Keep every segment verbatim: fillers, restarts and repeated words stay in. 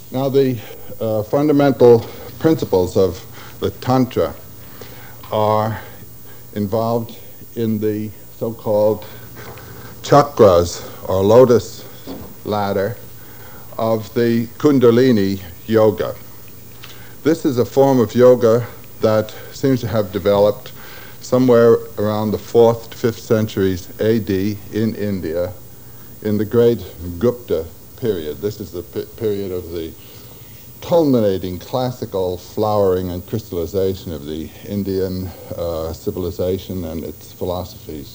Now, the uh, fundamental principles of the Tantra are involved in the so-called chakras or lotus ladder of the Kundalini yoga. This is a form of yoga that seems to have developed somewhere around the fourth to fifth centuries A D in India in the great Gupta period. This is the p- period of the culminating classical flowering and crystallization of the Indian uh, civilization and its philosophies.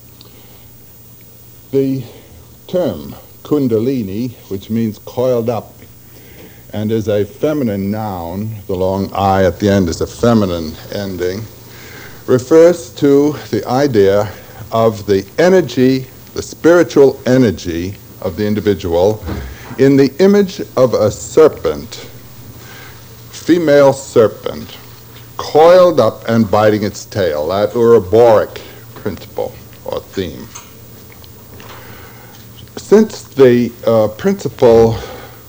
The term Kundalini, which means coiled up, and is a feminine noun, the long I at the end is a feminine ending, refers to the idea of the energy, the spiritual energy of the individual in the image of a serpent, female serpent, coiled up and biting its tail, that Uraboric principle or theme. Since the uh, principal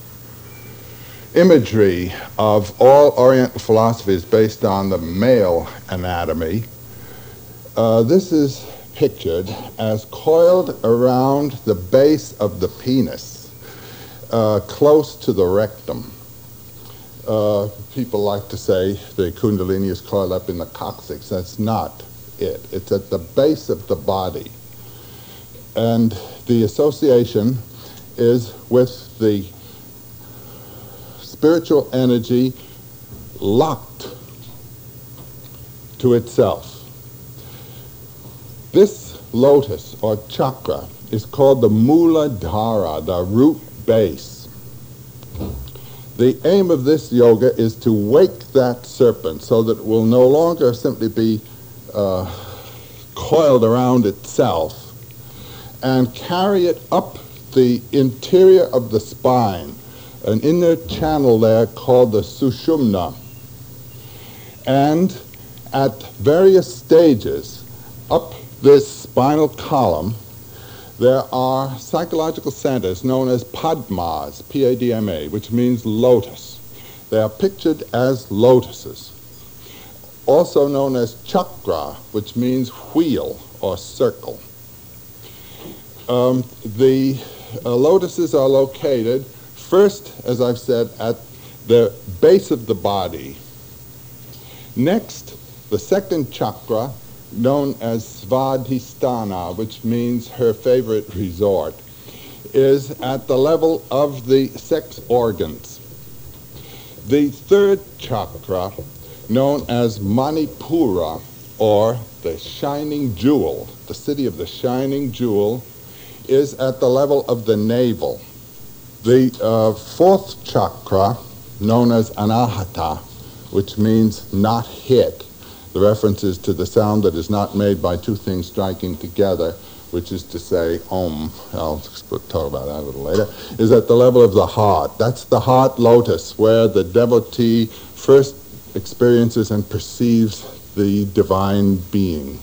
imagery of all Oriental philosophy is based on the male anatomy, uh, this is pictured as coiled around the base of the penis, uh, close to the rectum. Uh, people like to say the Kundalini is coiled up in the coccyx. That's not it. It's at the base of the body. And the association is with the spiritual energy locked to itself. This lotus or chakra is called the Muladhara, the root base. The aim of this yoga is to wake that serpent so that it will no longer simply be uh, coiled around itself, and carry it up the interior of the spine, an inner channel there called the Sushumna. And at various stages up this spinal column, there are psychological centers known as padmas, P A D M A, which means lotus. They are pictured as lotuses. Also known as chakra, which means wheel or circle. Um, the uh, lotuses are located first, as I've said, at the base of the body. Next, the second chakra, known as Svadhisthana, which means her favorite resort, is at the level of the sex organs. The third chakra, known as Manipura, or the shining jewel, the city of the shining jewel, is at the level of the navel. The uh, fourth chakra, known as Anahata, which means not hit, the reference is to the sound that is not made by two things striking together, which is to say, Om, I'll talk about that a little later, is at the level of the heart. That's the heart lotus, where the devotee first experiences and perceives the divine being.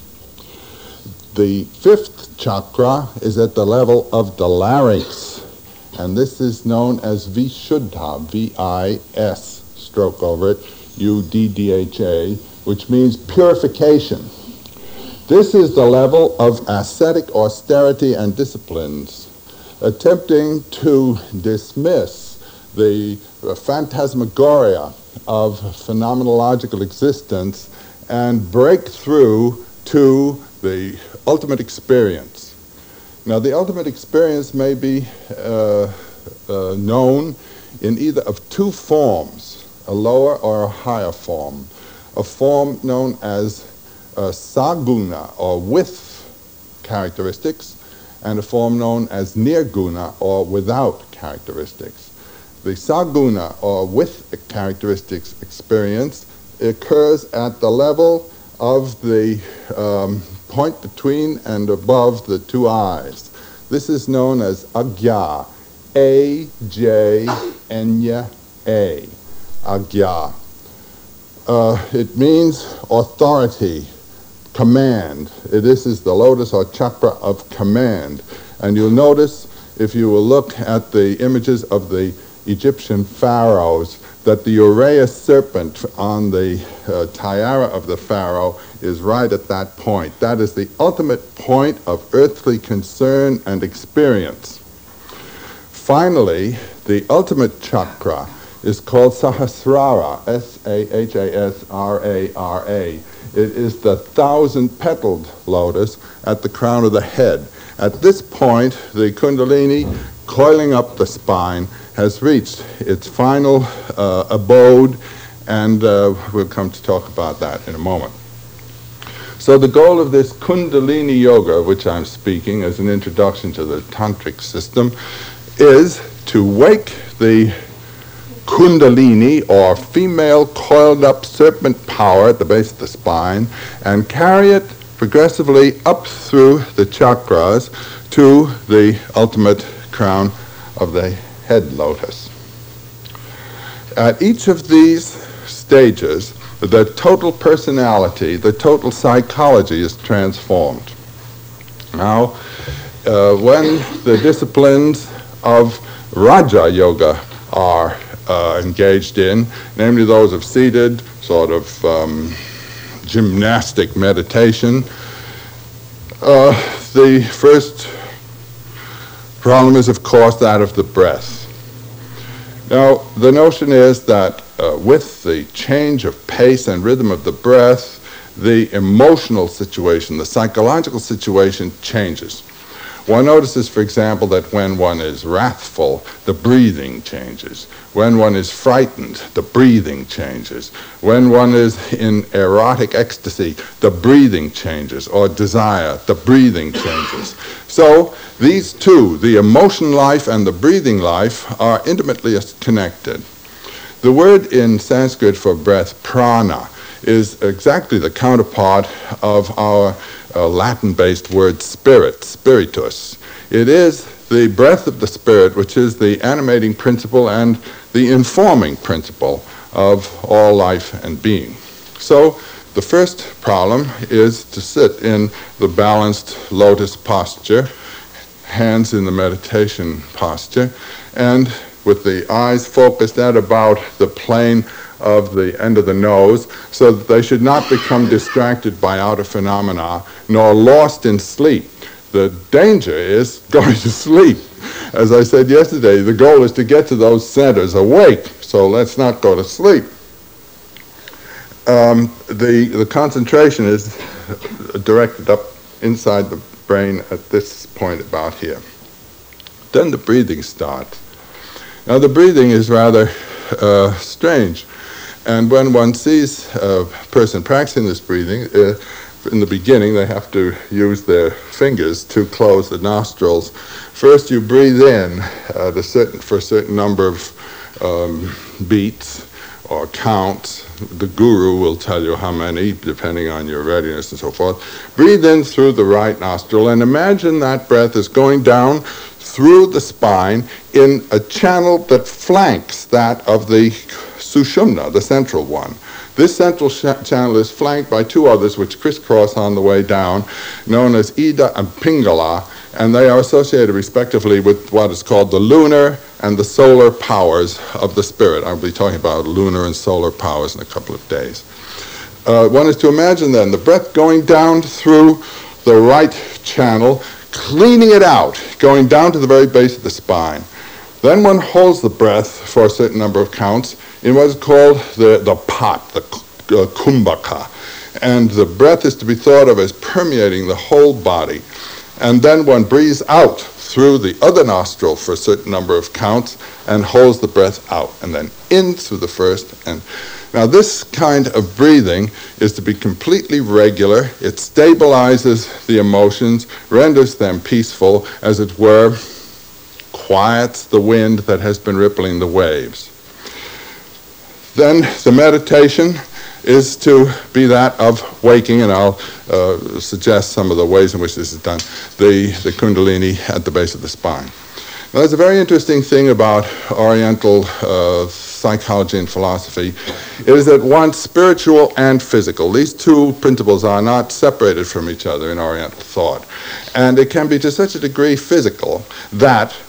The fifth chakra is at the level of the larynx, and this is known as Vishuddha, V I S, stroke over it, U D D H A, which means purification. This is the level of ascetic austerity and disciplines, attempting to dismiss the phantasmagoria of phenomenological existence and break through to the ultimate experience. Now, the ultimate experience may be uh, uh, known in either of two forms, a lower or a higher form. A form known as uh, saguna, or with characteristics, and a form known as nirguna, or without characteristics. The saguna, or with characteristics experience, occurs at the level of the um, point between and above the two eyes. This is known as agya, A J Enya A, agya. Uh, it means authority, command. This is the lotus or chakra of command. And you'll notice, if you will look at the images of the Egyptian pharaohs that the Uraeus serpent on the uh, tiara of the pharaoh is right at that point. That is the ultimate point of earthly concern and experience. Finally, the ultimate chakra is called Sahasrara, S A H A S R A R A. It is the thousand-petaled lotus at the crown of the head. At this point, the Kundalini, coiling up the spine, has reached its final uh, abode, and uh, we'll come to talk about that in a moment. So the goal of this Kundalini Yoga, which I'm speaking as an introduction to the tantric system, is to wake the Kundalini, or female coiled up serpent power at the base of the spine, and carry it progressively up through the chakras to the ultimate crown of the head lotus. At each of these stages, the total personality, the total psychology is transformed. Now, uh, when the disciplines of Raja Yoga are uh, engaged in, namely those of seated, sort of um, gymnastic meditation, uh, the first problem is, of course, that of the breath. Now, the notion is that uh, with the change of pace and rhythm of the breath, the emotional situation, the psychological situation changes. One notices, for example, that when one is wrathful, the breathing changes. When one is frightened, the breathing changes. When one is in erotic ecstasy, the breathing changes, or desire, the breathing changes. So these two, the emotion life and the breathing life, are intimately connected. The word in Sanskrit for breath, prana, is exactly the counterpart of our uh, Latin-based word spirit, spiritus. It is the breath of the spirit, which is the animating principle and the informing principle of all life and being. So the first problem is to sit in the balanced lotus posture, hands in the meditation posture, and with the eyes focused at about the plane of the end of the nose, so that they should not become distracted by outer phenomena, nor lost in sleep. The danger is going to sleep. As I said yesterday, the goal is to get to those centers awake, so let's not go to sleep. Um, the, the concentration is directed up inside the brain at this point about here. Then the breathing starts. Now the breathing is rather uh, strange. And when one sees a person practicing this breathing, uh, in the beginning they have to use their fingers to close the nostrils. First you breathe in uh, the certain, for a certain number of um, beats or counts. The guru will tell you how many, depending on your readiness and so forth. Breathe in through the right nostril, and imagine that breath is going down through the spine in a channel that flanks that of the Sushumna, the central one. This central sh- channel is flanked by two others which crisscross on the way down, known as Ida and Pingala, and they are associated respectively with what is called the lunar and the solar powers of the spirit. I'll be talking about lunar and solar powers in a couple of days. Uh, one is to imagine then the breath going down through the right channel, cleaning it out, going down to the very base of the spine. Then one holds the breath for a certain number of counts in what is called the, the pot, the uh, kumbhaka. And the breath is to be thought of as permeating the whole body. And then one breathes out through the other nostril for a certain number of counts and holds the breath out, and then in through the first. And now this kind of breathing is to be completely regular. It stabilizes the emotions, renders them peaceful, as it were, quiets the wind that has been rippling the waves. Then the meditation is to be that of waking, and I'll uh, suggest some of the ways in which this is done, the, the Kundalini at the base of the spine. Now, there's a very interesting thing about Oriental uh, psychology and philosophy. It is that once spiritual and physical, these two principles are not separated from each other in Oriental thought. And it can be to such a degree physical that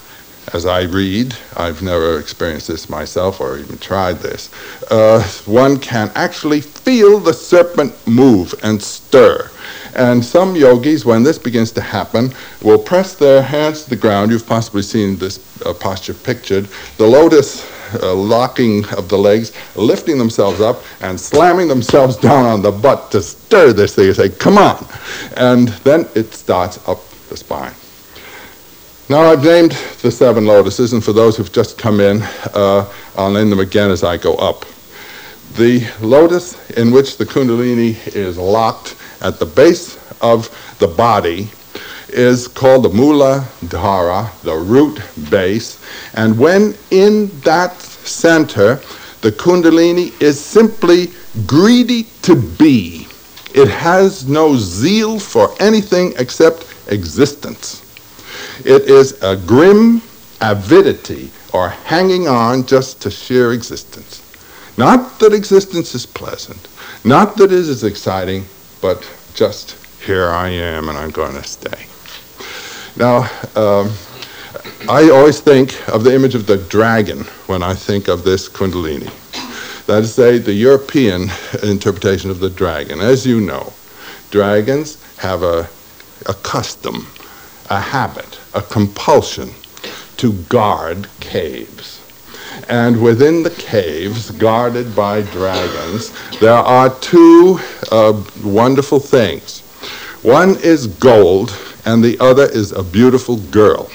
as I read, I've never experienced this myself or even tried this, uh, one can actually feel the serpent move and stir. And some yogis, when this begins to happen, will press their hands to the ground. You've possibly seen this uh, posture pictured. The lotus uh, locking of the legs, lifting themselves up and slamming themselves down on the butt to stir this thing and say, come on. And then it starts up the spine. Now I've named the seven lotuses, and for those who've just come in, uh, I'll name them again as I go up. The lotus in which the Kundalini is locked at the base of the body is called the Muladhara, the root base, and when in that center, the Kundalini is simply greedy to be. It has no zeal for anything except existence. It is a grim avidity, or hanging on just to sheer existence. Not that existence is pleasant, not that it is exciting, but just here I am and I'm going to stay. Now, um, I always think of the image of the dragon when I think of this Kundalini. That is to say, the European interpretation of the dragon. As you know, dragons have a, a custom, a habit, a compulsion to guard caves. And within the caves, guarded by dragons, there are two uh, wonderful things. One is gold, and the other is a beautiful girl.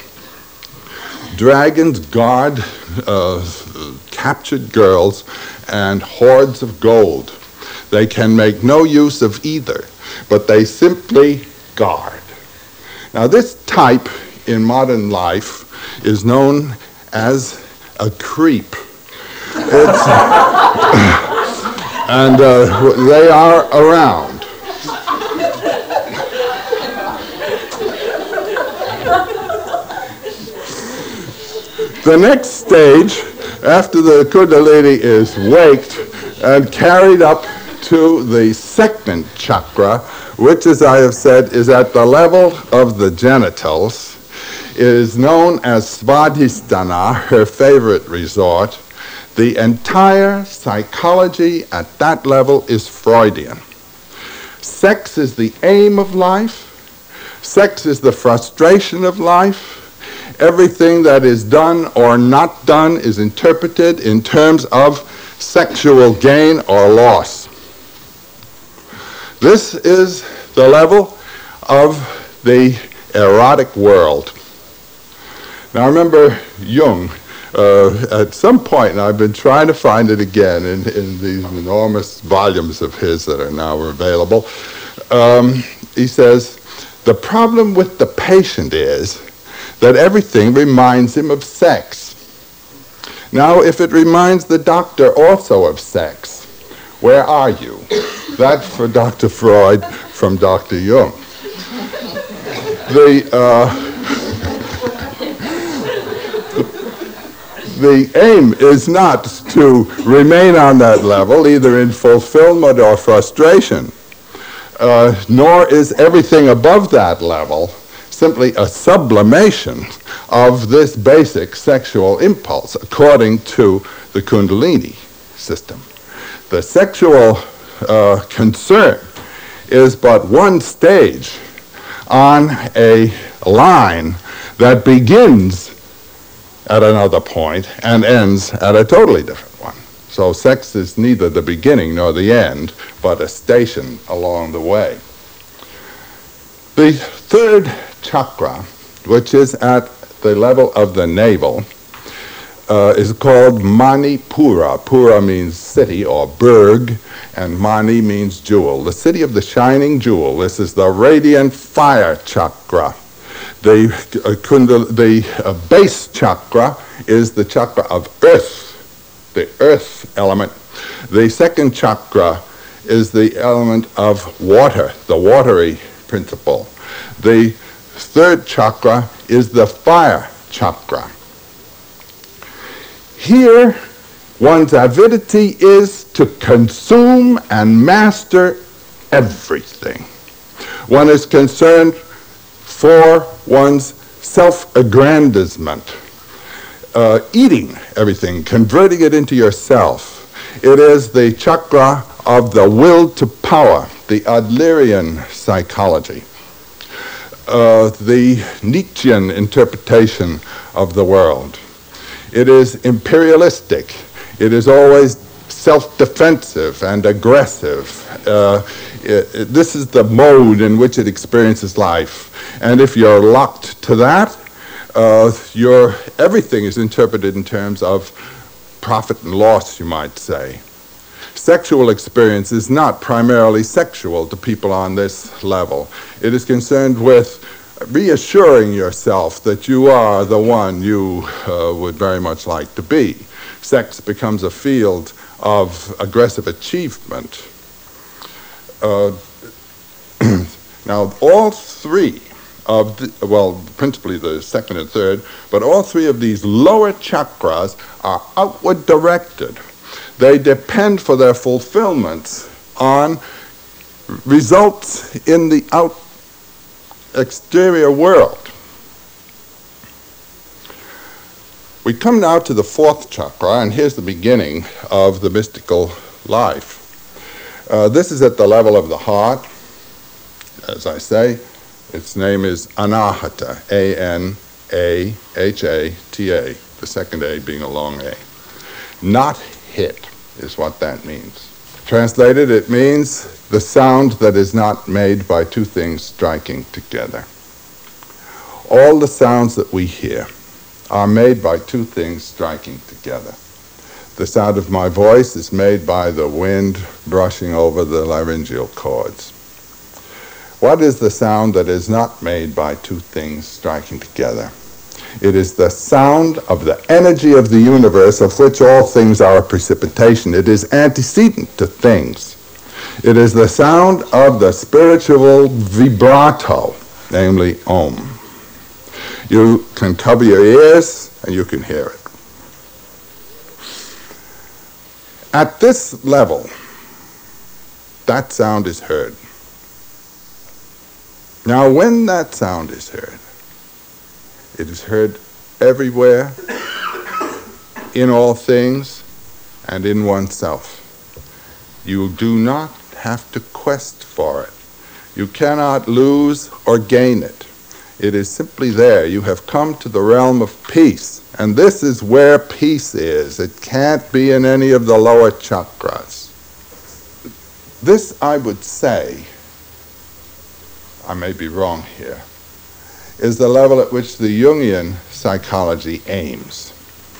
Dragons guard uh, captured girls and hoards of gold. They can make no use of either, but they simply guard. Now, this type in modern life is known as a creep. It's, and uh, they are around. The next stage, after the Kundalini is waked and carried up to the second chakra, which, as I have said, is at the level of the genitals, is known as Svadhisthana, her favorite resort. The entire psychology at that level is Freudian. Sex is the aim of life. Sex is the frustration of life. Everything that is done or not done is interpreted in terms of sexual gain or loss. This is the level of the erotic world. Now, remember Jung, uh, at some point, and I've been trying to find it again in, in these enormous volumes of his that are now available, um, he says, the problem with the patient is that everything reminds him of sex. Now, if it reminds the doctor also of sex, where are you? That's for Doctor Freud from Doctor Jung. The... Uh, The aim is not to remain on that level, either in fulfillment or frustration, uh, nor is everything above that level simply a sublimation of this basic sexual impulse, according to the Kundalini system. The sexual uh, concern is but one stage on a line that begins at another point and ends at a totally different one. So sex is neither the beginning nor the end, but a station along the way. The third chakra, which is at the level of the navel, uh, is called Manipura. Pura means city or burg, and Mani means jewel. The city of the shining jewel. This is the radiant fire chakra. The, uh, kundal, the uh, base chakra is the chakra of earth, the earth element. The second chakra is the element of water, the watery principle. The third chakra is the fire chakra. Here, one's avidity is to consume and master everything. One is concerned for one's self-aggrandizement. uh, eating everything, converting it into yourself. It is the chakra of the will to power, the Adlerian psychology, uh, the Nietzschean interpretation of the world. It is imperialistic. It is always self-defensive and aggressive. Uh, it, it, this is the mode in which it experiences life. And if you're locked to that, uh, your everything is interpreted in terms of profit and loss, you might say. Sexual experience is not primarily sexual to people on this level. It is concerned with reassuring yourself that you are the one you uh, would very much like to be. Sex becomes a field of aggressive achievement. Uh, now, all three of the, well, principally the second and third, but all three of these lower chakras are outward directed. They depend for their fulfillment on results in the out exterior world. We come now to the fourth chakra, and here's the beginning of the mystical life. Uh, this is at the level of the heart. As I say, its name is Anahata, A N A H A T A, the second A being a long A. Not hit is what that means. Translated, it means the sound that is not made by two things striking together. All the sounds that we hear are made by two things striking together. The sound of my voice is made by the wind brushing over the laryngeal cords. What is the sound that is not made by two things striking together? It is the sound of the energy of the universe, of which all things are a precipitation. It is antecedent to things. It is the sound of the spiritual vibrato, namely Om. You can cover your ears and you can hear it. At this level, that sound is heard. Now, when that sound is heard, it is heard everywhere, in all things, and in oneself. You do not have to quest for it. You cannot lose or gain it. It is simply there. You have come to the realm of peace, and this is where peace is. It can't be in any of the lower chakras. This, I would say, I may be wrong here, is the level at which the Jungian psychology aims.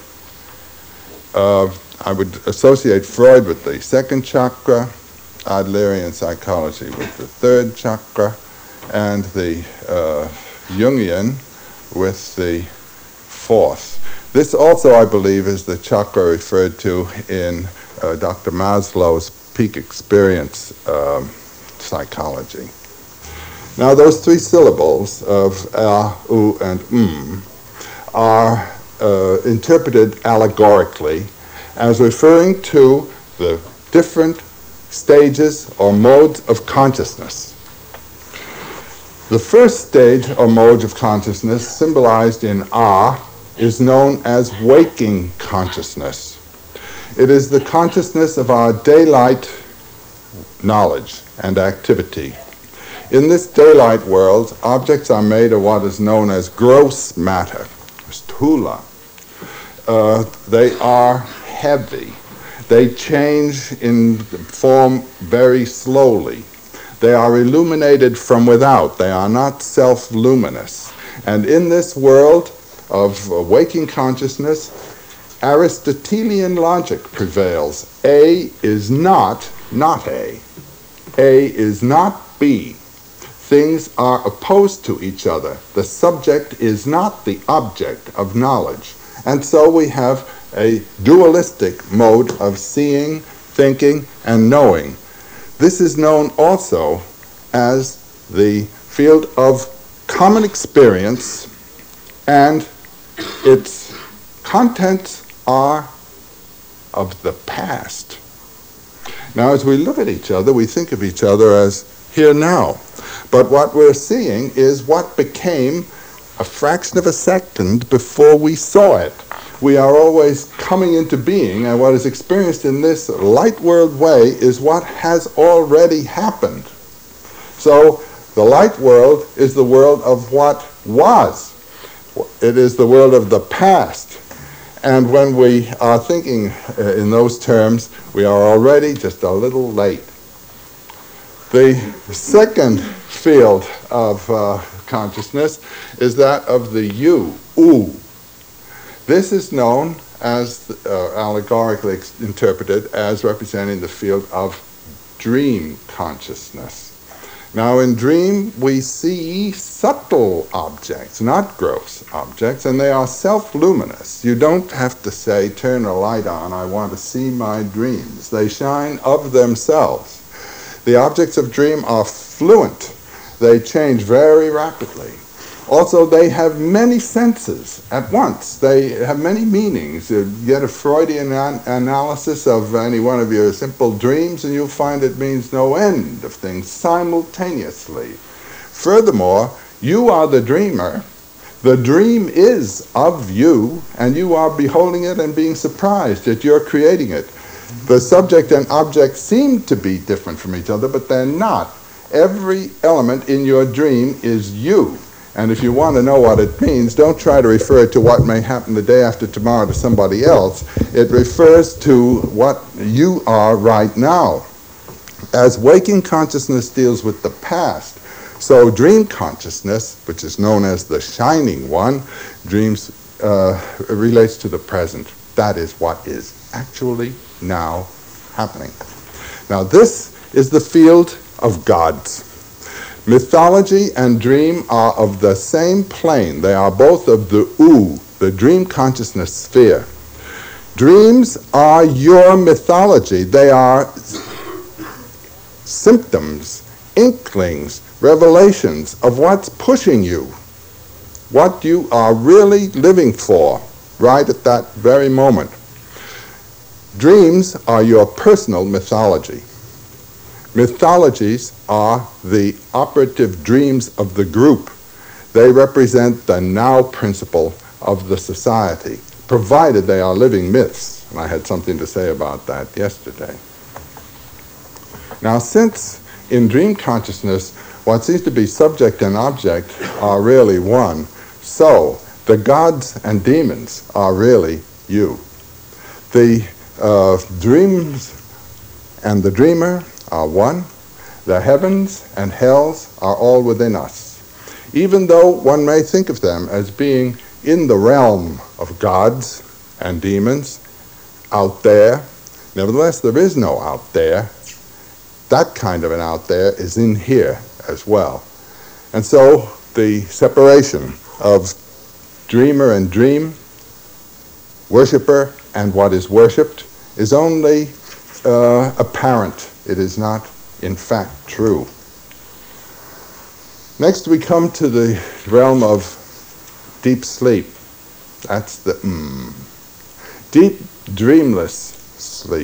Uh, I would associate Freud with the second chakra, Adlerian psychology with the third chakra, and the uh, Jungian with the fourth. This also, I believe, is the chakra referred to in uh, Doctor Maslow's peak experience um, psychology. Now, those three syllables of a, u, and m are uh, interpreted allegorically as referring to the different stages or modes of consciousness. The first stage or mode of consciousness, symbolized in A, is known as waking consciousness. It is the consciousness of our daylight knowledge and activity. In this daylight world, objects are made of what is known as gross matter, sthula. Uh, they are heavy. They change in form very slowly. They are illuminated from without. They are not self-luminous. And in this world of waking consciousness, Aristotelian logic prevails. A is not not A. A is not B. Things are opposed to each other. The subject is not the object of knowledge. And so we have a dualistic mode of seeing, thinking, and knowing. This is known also as the field of common experience, and its contents are of the past. Now, as we look at each other, we think of each other as here now. But what we're seeing is what became a fraction of a second before we saw it. we are always coming into being, and what is experienced in this light world way is what has already happened. So the light world is the world of what was. It is the world of the past. And when we are thinking uh, in those terms, we are already just a little late. The second field of uh, consciousness is that of the you, U. This is known as, uh, allegorically interpreted, as representing the field of dream consciousness. Now in dream we see subtle objects, not gross objects, and they are self-luminous. You don't have to say, turn a light on, I want to see my dreams. They shine of themselves. The objects of dream are fluent. They change very rapidly. Also, they have many senses at once. They have many meanings. You get a Freudian an- analysis of any one of your simple dreams, and you'll find it means no end of things simultaneously. Furthermore, you are the dreamer. The dream is of you, and you are beholding it and being surprised that you're creating it. The subject and object seem to be different from each other, but they're not. Every element in your dream is you. And if you want to know what it means, don't try to refer it to what may happen the day after tomorrow to somebody else. It refers to what you are right now. As waking consciousness deals with the past, so dream consciousness, which is known as the shining one, dreams uh, relates to the present. That is what is actually now happening. Now this is the field of gods. Mythology and dream are of the same plane. They are both of the U, the dream consciousness sphere. Dreams are your mythology. They are symptoms, inklings, revelations of what's pushing you, what you are really living for right at that very moment. Dreams are your personal mythology. Mythologies are the operative dreams of the group. They represent the now principle of the society, provided they are living myths. And I had something to say about that yesterday. Now, since in dream consciousness, what seems to be subject and object are really one, so the gods and demons are really you. The uh, dreams and the dreamer are one. The heavens and hells are all within us. Even though one may think of them as being in the realm of gods and demons, out there, nevertheless there is no out there. That kind of an out there is in here as well. And so the separation of dreamer and dream, worshipper and what is worshipped, is only uh, apparent. It is not, in fact, true. Next we come to the realm of deep sleep. That's the mm. Deep, dreamless sleep.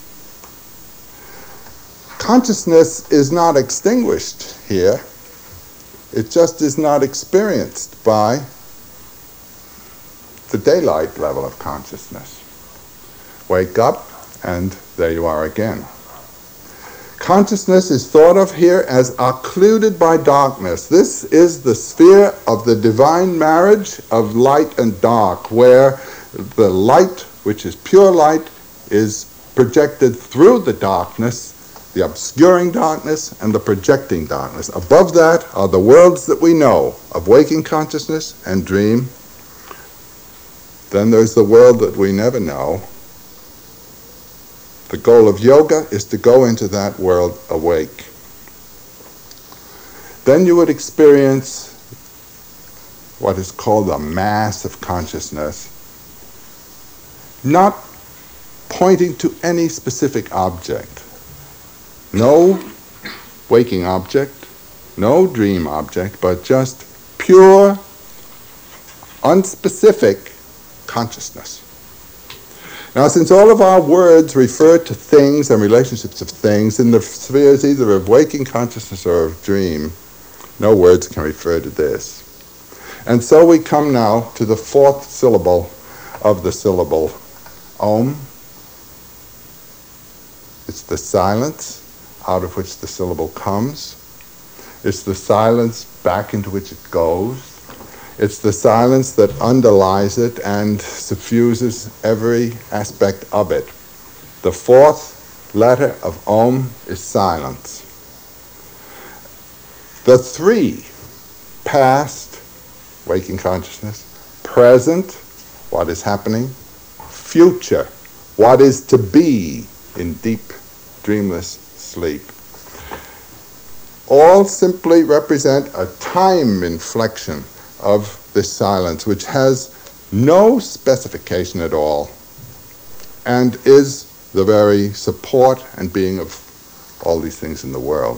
Consciousness is not extinguished here. It just is not experienced by the daylight level of consciousness. Wake up, and there you are again. Consciousness is thought of here as occluded by darkness. This is the sphere of the divine marriage of light and dark, where the light, which is pure light, is projected through the darkness, the obscuring darkness and the projecting darkness. Above that are the worlds that we know of waking consciousness and dream. Then there's the world that we never know. The goal of yoga is to go into that world awake. Then you would experience what is called a mass of consciousness, not pointing to any specific object. No waking object, no dream object, but just pure, unspecific consciousness. Now, since all of our words refer to things and relationships of things in the spheres either of waking consciousness or of dream, no words can refer to this. And so we come now to the fourth syllable of the syllable Om. It's the silence out of which the syllable comes. It's the silence back into which it goes. It's the silence that underlies it and suffuses every aspect of it. The fourth letter of Om is silence. The three, past, waking consciousness, present, what is happening, future, what is to be in deep, dreamless sleep, all simply represent a time inflection of this silence, which has no specification at all and is the very support and being of all these things in the world.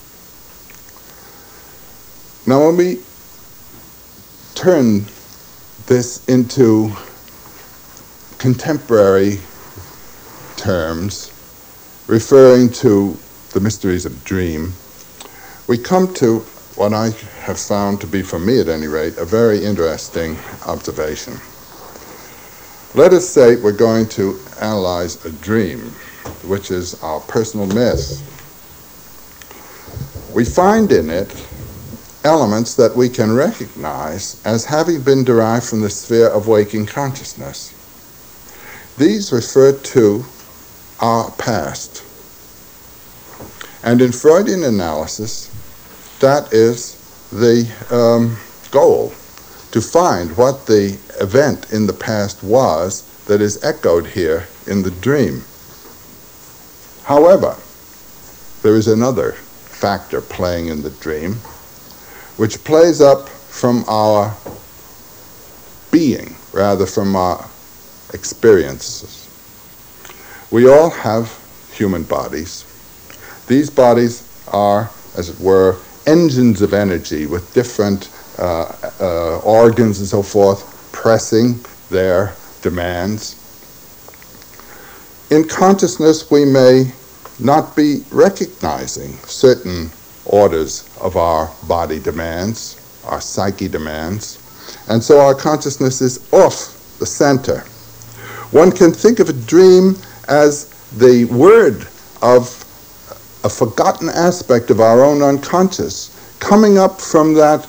Now when we turn this into contemporary terms, referring to the mysteries of dream, we come to what I have found to be, for me at any rate, a very interesting observation. Let us say we're going to analyze a dream, which is our personal myth. We find in it elements that we can recognize as having been derived from the sphere of waking consciousness. These refer to our past. And in Freudian analysis, that is the um, goal, to find what the event in the past was that is echoed here in the dream. However, there is another factor playing in the dream, which plays up from our being, rather from our experiences. We all have human bodies. These bodies are, as it were, engines of energy with different uh, uh, organs and so forth pressing their demands. In consciousness, we may not be recognizing certain orders of our body demands, our psyche demands, and so our consciousness is off the center. One can think of a dream as the word of a forgotten aspect of our own unconscious coming up from that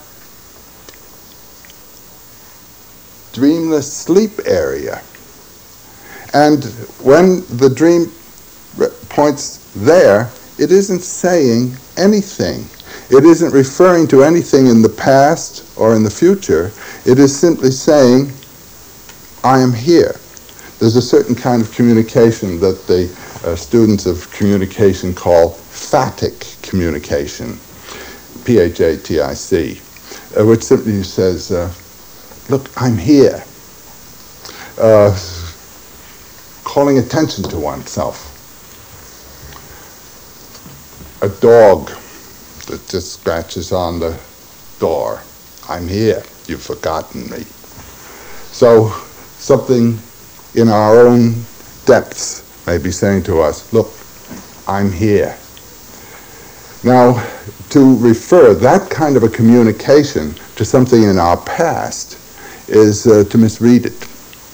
dreamless sleep area. And when the dream points there, it isn't saying anything. It isn't referring to anything in the past or in the future. It is simply saying, I am here. There's a certain kind of communication that the uh, students of communication call phatic communication, P H A T I C, uh, which simply says, uh, look, I'm here. Uh, calling attention to oneself. A dog that just scratches on the door. I'm here. You've forgotten me. So something in our own depths may be saying to us, look, I'm here. Now, to refer that kind of a communication to something in our past is uh, to misread it.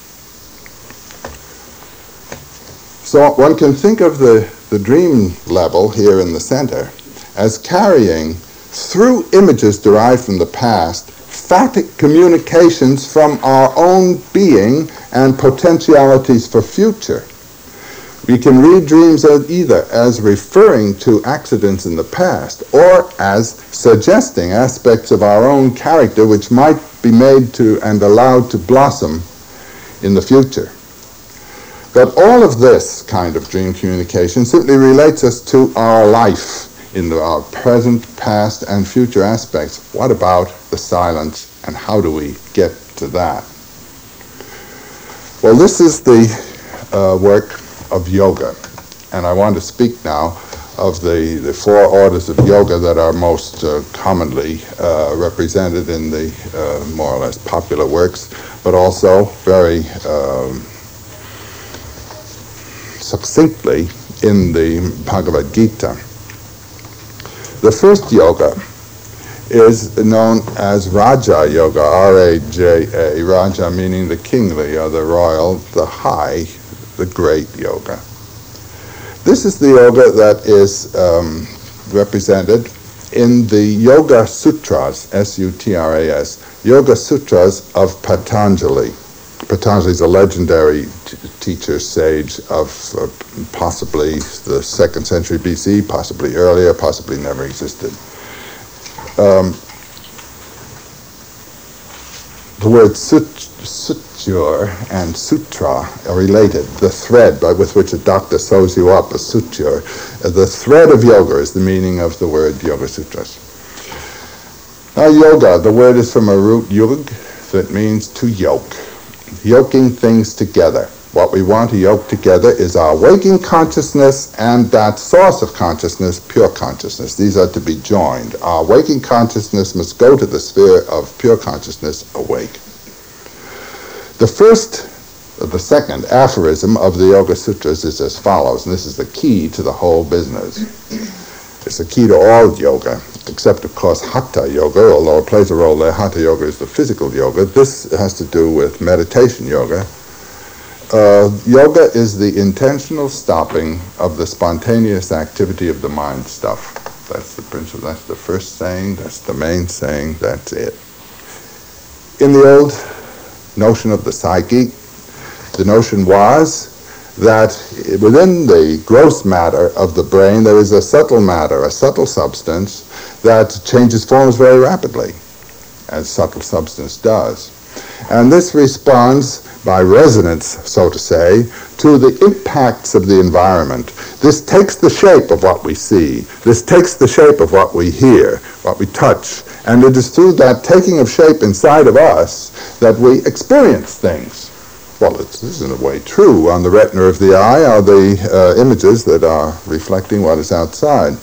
So one can think of the, the dream level here in the center as carrying, through images derived from the past, phatic communications from our own being and potentialities for future. We can read dreams as either as referring to accidents in the past or as suggesting aspects of our own character which might be made to and allowed to blossom in the future. But all of this kind of dream communication simply relates us to our life in the, our present, past, and future aspects. What about the silence, and how do we get to that? Well, this is the uh, work of yoga, and I want to speak now of the, the four orders of yoga that are most uh, commonly uh, represented in the uh, more or less popular works, but also very um, succinctly in the Bhagavad Gita. The first yoga is known as Raja Yoga, R A J A, Raja meaning the kingly or the royal, the high, the great yoga. This is the yoga that is um, represented in the Yoga Sutras, S U T R A S, Yoga Sutras of Patanjali. Patanjali is a legendary t- teacher, sage of uh, possibly the second century B C, possibly earlier, possibly never existed. Um, the word sut, suture and sutra are related. The thread by with which a doctor sews you up, a suture. Uh, the thread of yoga is the meaning of the word Yoga Sutras. Now yoga, the word is from a root yug that means to yoke. Yoking things together. What we want to yoke together is our waking consciousness and that source of consciousness, pure consciousness. These are to be joined. Our waking consciousness must go to the sphere of pure consciousness awake. The first, the second aphorism of the Yoga Sutras is as follows, and this is the key to the whole business. It's the key to all yoga, except of course Hatha Yoga, although it plays a role there. Hatha Yoga is the physical yoga. This has to do with meditation yoga. Uh, yoga is the intentional stopping of the spontaneous activity of the mind stuff. That's the principle. That's the first saying. That's the main saying. That's it. In the old notion of the psyche, the notion was that within the gross matter of the brain there is a subtle matter, a subtle substance that changes forms very rapidly, as subtle substance does. And this responds by resonance, so to say, to the impacts of the environment. This takes the shape of what we see. This takes the shape of what we hear, what we touch. And it is through that taking of shape inside of us that we experience things. Well, it's, this is in a way true. On the retina of the eye are the uh, images that are reflecting what is outside.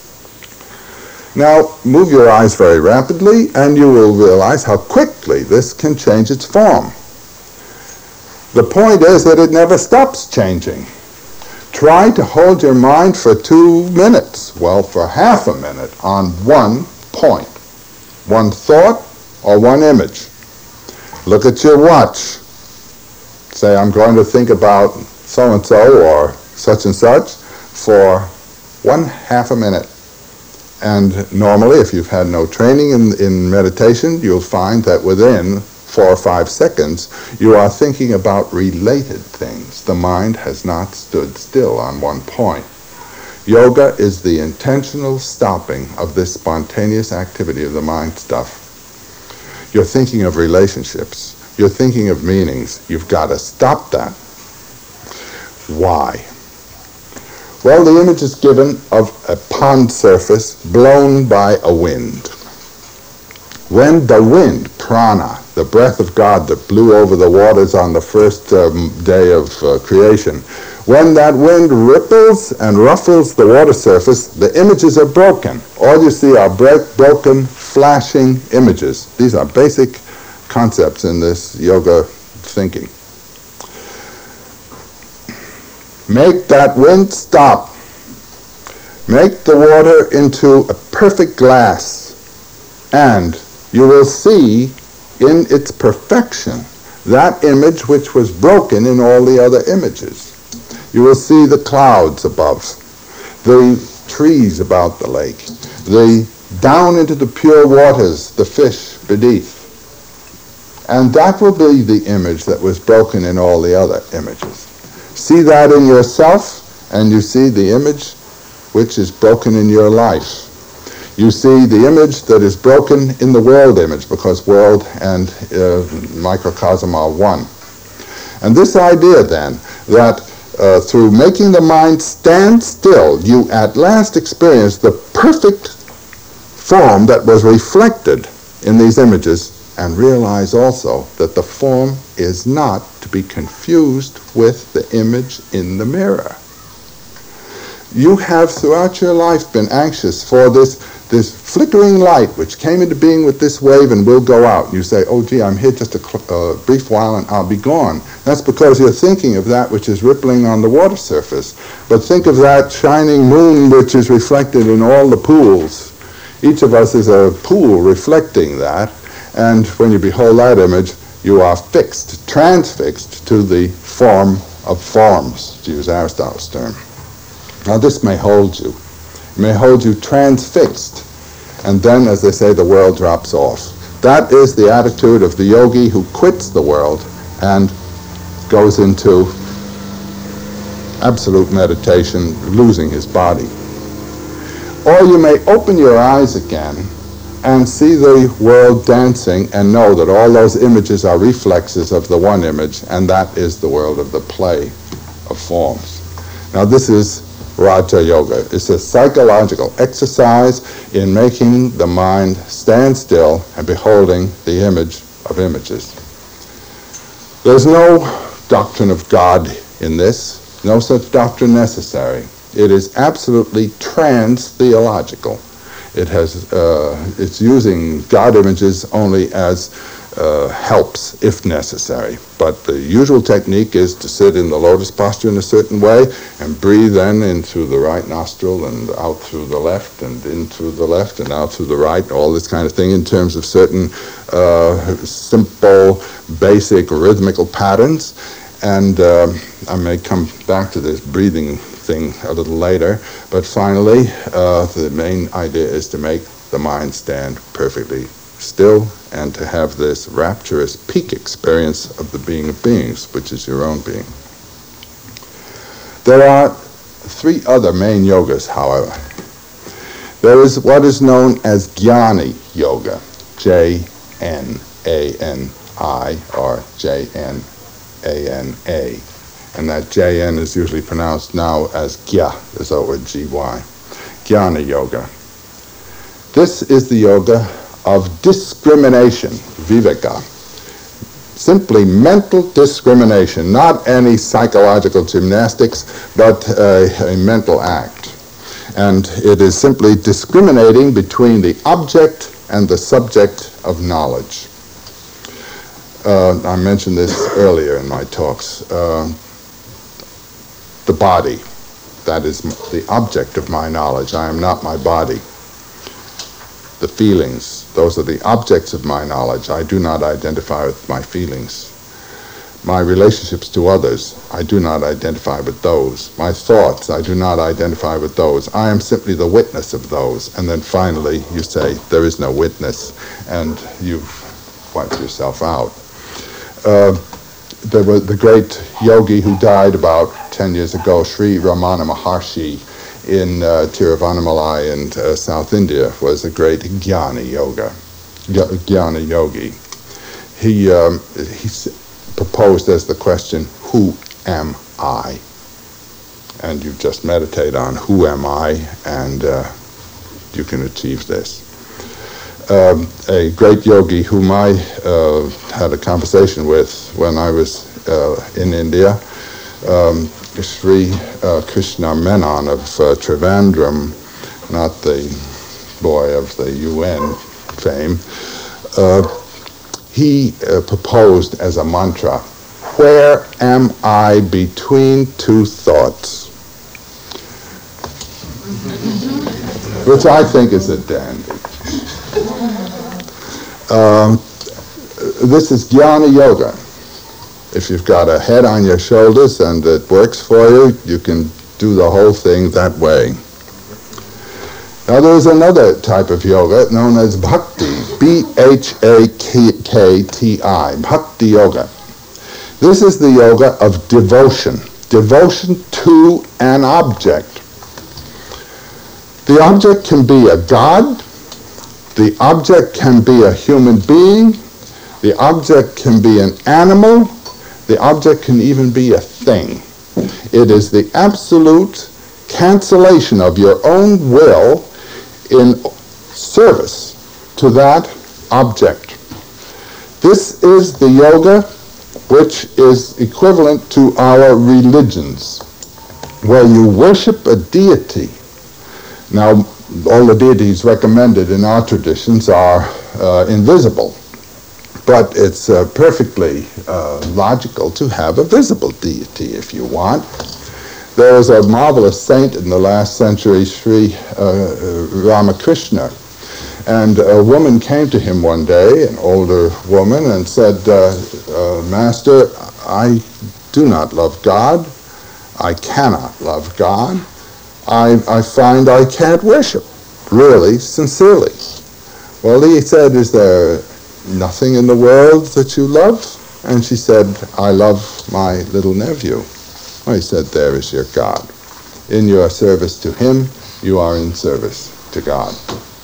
Now, move your eyes very rapidly, and you will realize how quickly this can change its form. The point is that it never stops changing. Try to hold your mind for two minutes, well, for half a minute, on one point, one thought or one image. Look at your watch. Say, I'm going to think about so-and-so or such and such for one half a minute. And normally, if you've had no training in, in meditation, you'll find that within four or five seconds, you are thinking about related things. The mind has not stood still on one point. Yoga is the intentional stopping of this spontaneous activity of the mind stuff. You're thinking of relationships. You're thinking of meanings. You've got to stop that. Why? Well, the image is given of a pond surface blown by a wind. When the wind, prana, the breath of God that blew over the waters on the first um, day of uh, creation, when that wind ripples and ruffles the water surface, the images are broken. All you see are break, broken, flashing images. These are basic concepts in this yoga thinking. Make that wind stop. Make the water into a perfect glass, and you will see in its perfection that image which was broken in all the other images. You will see the clouds above, the trees about the lake, the down into the pure waters, the fish beneath. And that will be the image that was broken in all the other images. See that in yourself, and you see the image which is broken in your life. You see the image that is broken in the world image, because world and uh, microcosm are one. And this idea then, that uh, through making the mind stand still, you at last experience the perfect form that was reflected in these images, and realize also that the form is not to be confused with the image in the mirror. You have throughout your life been anxious for this this flickering light which came into being with this wave and will go out. You say, oh gee, I'm here just a uh, brief while and I'll be gone. That's because you're thinking of that which is rippling on the water surface. But think of that shining moon which is reflected in all the pools, Each of us is a pool reflecting that, and when you behold that image, you are fixed, transfixed to the form of forms, to use Aristotle's term. Now this may hold you. It may hold you transfixed, and then, as they say, the world drops off. That is the attitude of the yogi who quits the world and goes into absolute meditation, losing his body. Or you may open your eyes again and see the world dancing and know that all those images are reflexes of the one image, and that is the world of the play of forms. Now this is Raja Yoga. It's a psychological exercise in making the mind stand still and beholding the image of images. There's no doctrine of God in this, no such doctrine necessary. It is absolutely trans-theological. It has, uh, it's using God images only as uh, helps if necessary. But the usual technique is to sit in the lotus posture in a certain way and breathe then in through the right nostril and out through the left and in through the left and out through the right, all this kind of thing in terms of certain uh, simple, basic rhythmical patterns. And uh, I may come back to this breathing thing a little later, but finally uh, the main idea is to make the mind stand perfectly still and to have this rapturous peak experience of the being of beings, which is your own being. There are three other main yogas, however. There is what is known as Jnani Yoga, J N A N I or J N A N A. And that J N is usually pronounced now as Gya, as though it G Y. Jnana Yoga. This is the yoga of discrimination, viveka. Simply mental discrimination, not any psychological gymnastics, but uh, a mental act. And it is simply discriminating between the object and the subject of knowledge. Uh, I mentioned this earlier in my talks. Uh, the body, that is the object of my knowledge. I am not my body. The feelings, those are the objects of my knowledge. I do not identify with my feelings. My relationships to others, I do not identify with those. My thoughts, I do not identify with those. I am simply the witness of those. And then finally you say, there is no witness, and you've wiped yourself out. Uh, there was the great yogi who died about ten years ago, Sri Ramana Maharshi, in uh, Tiruvannamalai in uh, South India, was a great Jnana Yoga, Jnana Yogi. He, um, he proposed as the question, who am I? And you just meditate on who am I, and uh, you can achieve this. Um, a great yogi whom I uh, had a conversation with when I was uh, in India, um, Sri uh, Krishna Menon of uh, Trivandrum, not the boy of the U N fame, uh, he uh, proposed as a mantra, where am I between two thoughts? Which I think is a dandy. Um, this is Jnana Yoga. If you've got a head on your shoulders and it works for you, you can do the whole thing that way. Now there's another type of yoga known as Bhakti, B H A K T I, Bhakti Yoga. This is the yoga of devotion, devotion to an object. The object can be a god, the object can be a human being, the object can be an animal, the object can even be a thing. It is the absolute cancellation of your own will in service to that object. This is the yoga which is equivalent to our religions, where you worship a deity. Now, all the deities recommended in our traditions are uh, invisible. But it's uh, perfectly uh, logical to have a visible deity if you want. There was a marvelous saint in the last century, Sri uh, Ramakrishna, And a woman came to him one day, an older woman, and said, uh, uh, Master, I do not love God. I cannot love God. I, I find I can't worship, really, sincerely. Well, he said, is there nothing in the world that you love? And she said, I love my little nephew. Well, he said, there is your God. In your service to him, you are in service to God.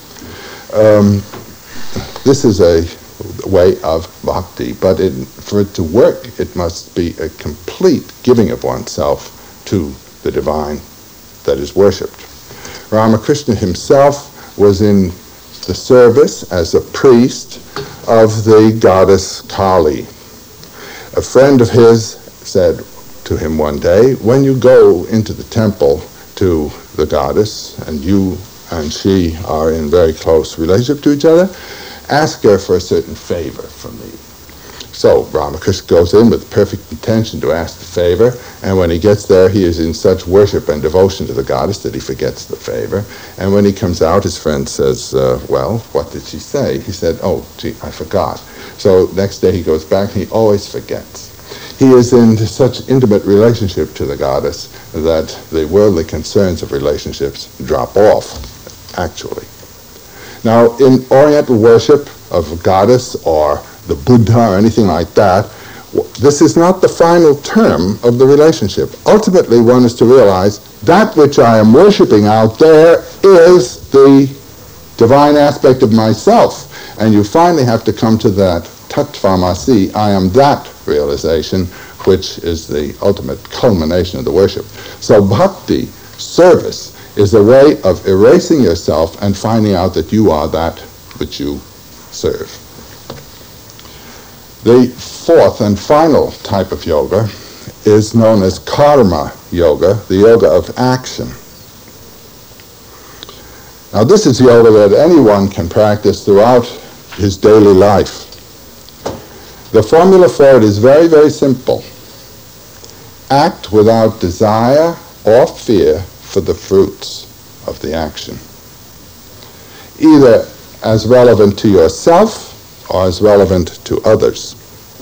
Um, this is a way of bhakti, but it, for it to work, it must be a complete giving of oneself to the divine that is worshipped. Ramakrishna himself was in the service as a priest of the goddess Kali. A friend of his said to him one day, when you go into the temple to the goddess, and you and she are in very close relationship to each other, ask her for a certain favor from me. So Ramakrishna goes in with perfect intention to ask the favor, and when he gets there, he is in such worship and devotion to the goddess that he forgets the favor. And when he comes out, his friend says, uh, well, what did she say? He said, oh, gee, I forgot. So next day he goes back, and he always forgets. He is in such intimate relationship to the goddess that the worldly concerns of relationships drop off, actually. Now, in Oriental worship of a goddess or the Buddha or anything like that, this is not the final term of the relationship. Ultimately, one is to realize that which I am worshiping out there is the divine aspect of myself. And you finally have to come to that tattvamasi, I am that realization, which is the ultimate culmination of the worship. So bhakti, service, is a way of erasing yourself and finding out that you are that which you serve. The fourth and final type of yoga is known as karma yoga, the yoga of action. Now this is yoga that anyone can practice throughout his daily life. The formula for it is very, very simple. Act without desire or fear for the fruits of the action, either as relevant to yourself or as relevant to others.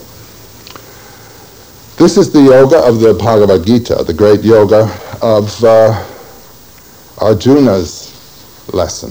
This is the yoga of the Bhagavad Gita, the great yoga of uh, Arjuna's lesson.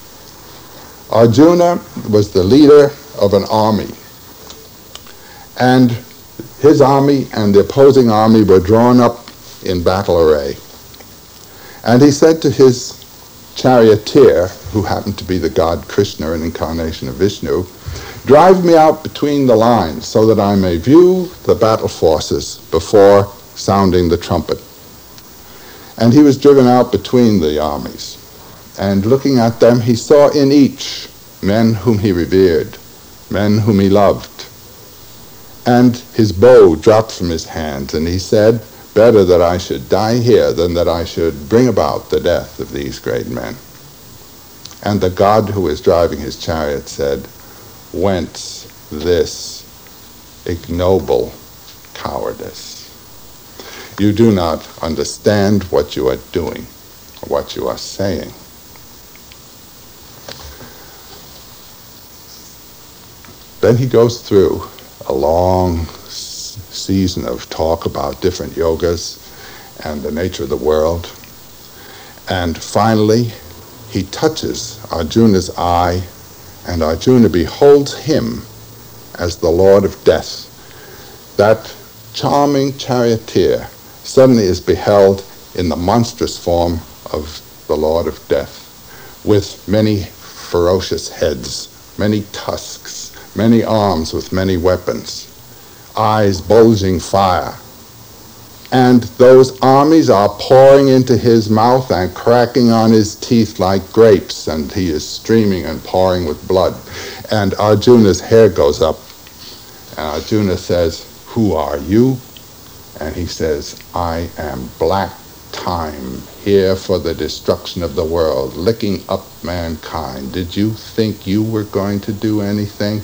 Arjuna was the leader of an army, and his army and the opposing army were drawn up in battle array. And he said to his charioteer, who happened to be the god Krishna, an incarnation of Vishnu, drive me out between the lines so that I may view the battle forces before sounding the trumpet. And he was driven out between the armies. And looking at them, he saw in each men whom he revered, men whom he loved. And his bow dropped from his hands, and he said, better that I should die here than that I should bring about the death of these great men. And the god who was driving his chariot said, whence this ignoble cowardice? You do not understand what you are doing, or what you are saying. Then he goes through a long season of talk about different yogas and the nature of the world. And finally, he touches Arjuna's eye, and Arjuna beholds him as the Lord of Death. That charming charioteer suddenly is beheld in the monstrous form of the Lord of Death, with many ferocious heads, many tusks, many arms with many weapons, eyes bulging fire. And those armies are pouring into his mouth and cracking on his teeth like grapes, and he is streaming and pouring with blood. And Arjuna's hair goes up, and Arjuna says, who are you? And he says, I am Black Time, here for the destruction of the world, licking up mankind. Did you think you were going to do anything?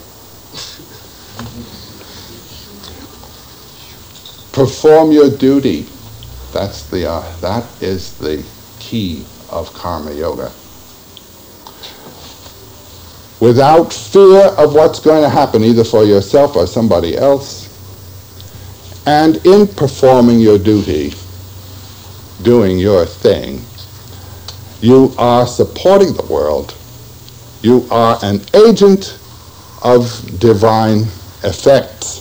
Perform your duty. That's the uh, that is the key of karma yoga. without fear of what's going to happen, either for yourself or somebody else, and in performing your duty, doing your thing, you are supporting the world. You are an agent of divine effects.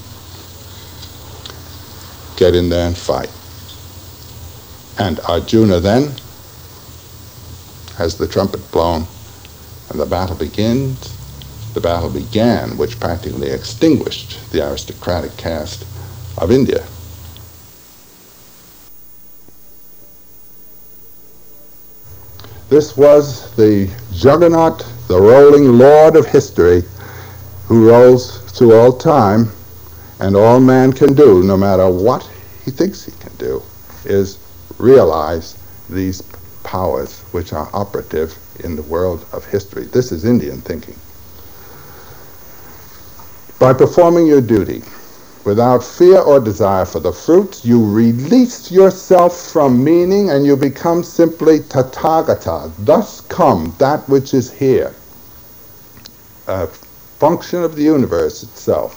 Get in there and fight. And Arjuna then has the trumpet blown, and the battle begins. The battle began, which practically extinguished the aristocratic caste of India. This was the juggernaut, the rolling lord of history, who rolls through all time, and all man can do, no matter what he thinks he can do, is realize these powers which are operative in the world of history. This is Indian thinking. By performing your duty without fear or desire for the fruits, you release yourself from meaning and you become simply Tathagata. Thus come that which is here, a function of the universe itself.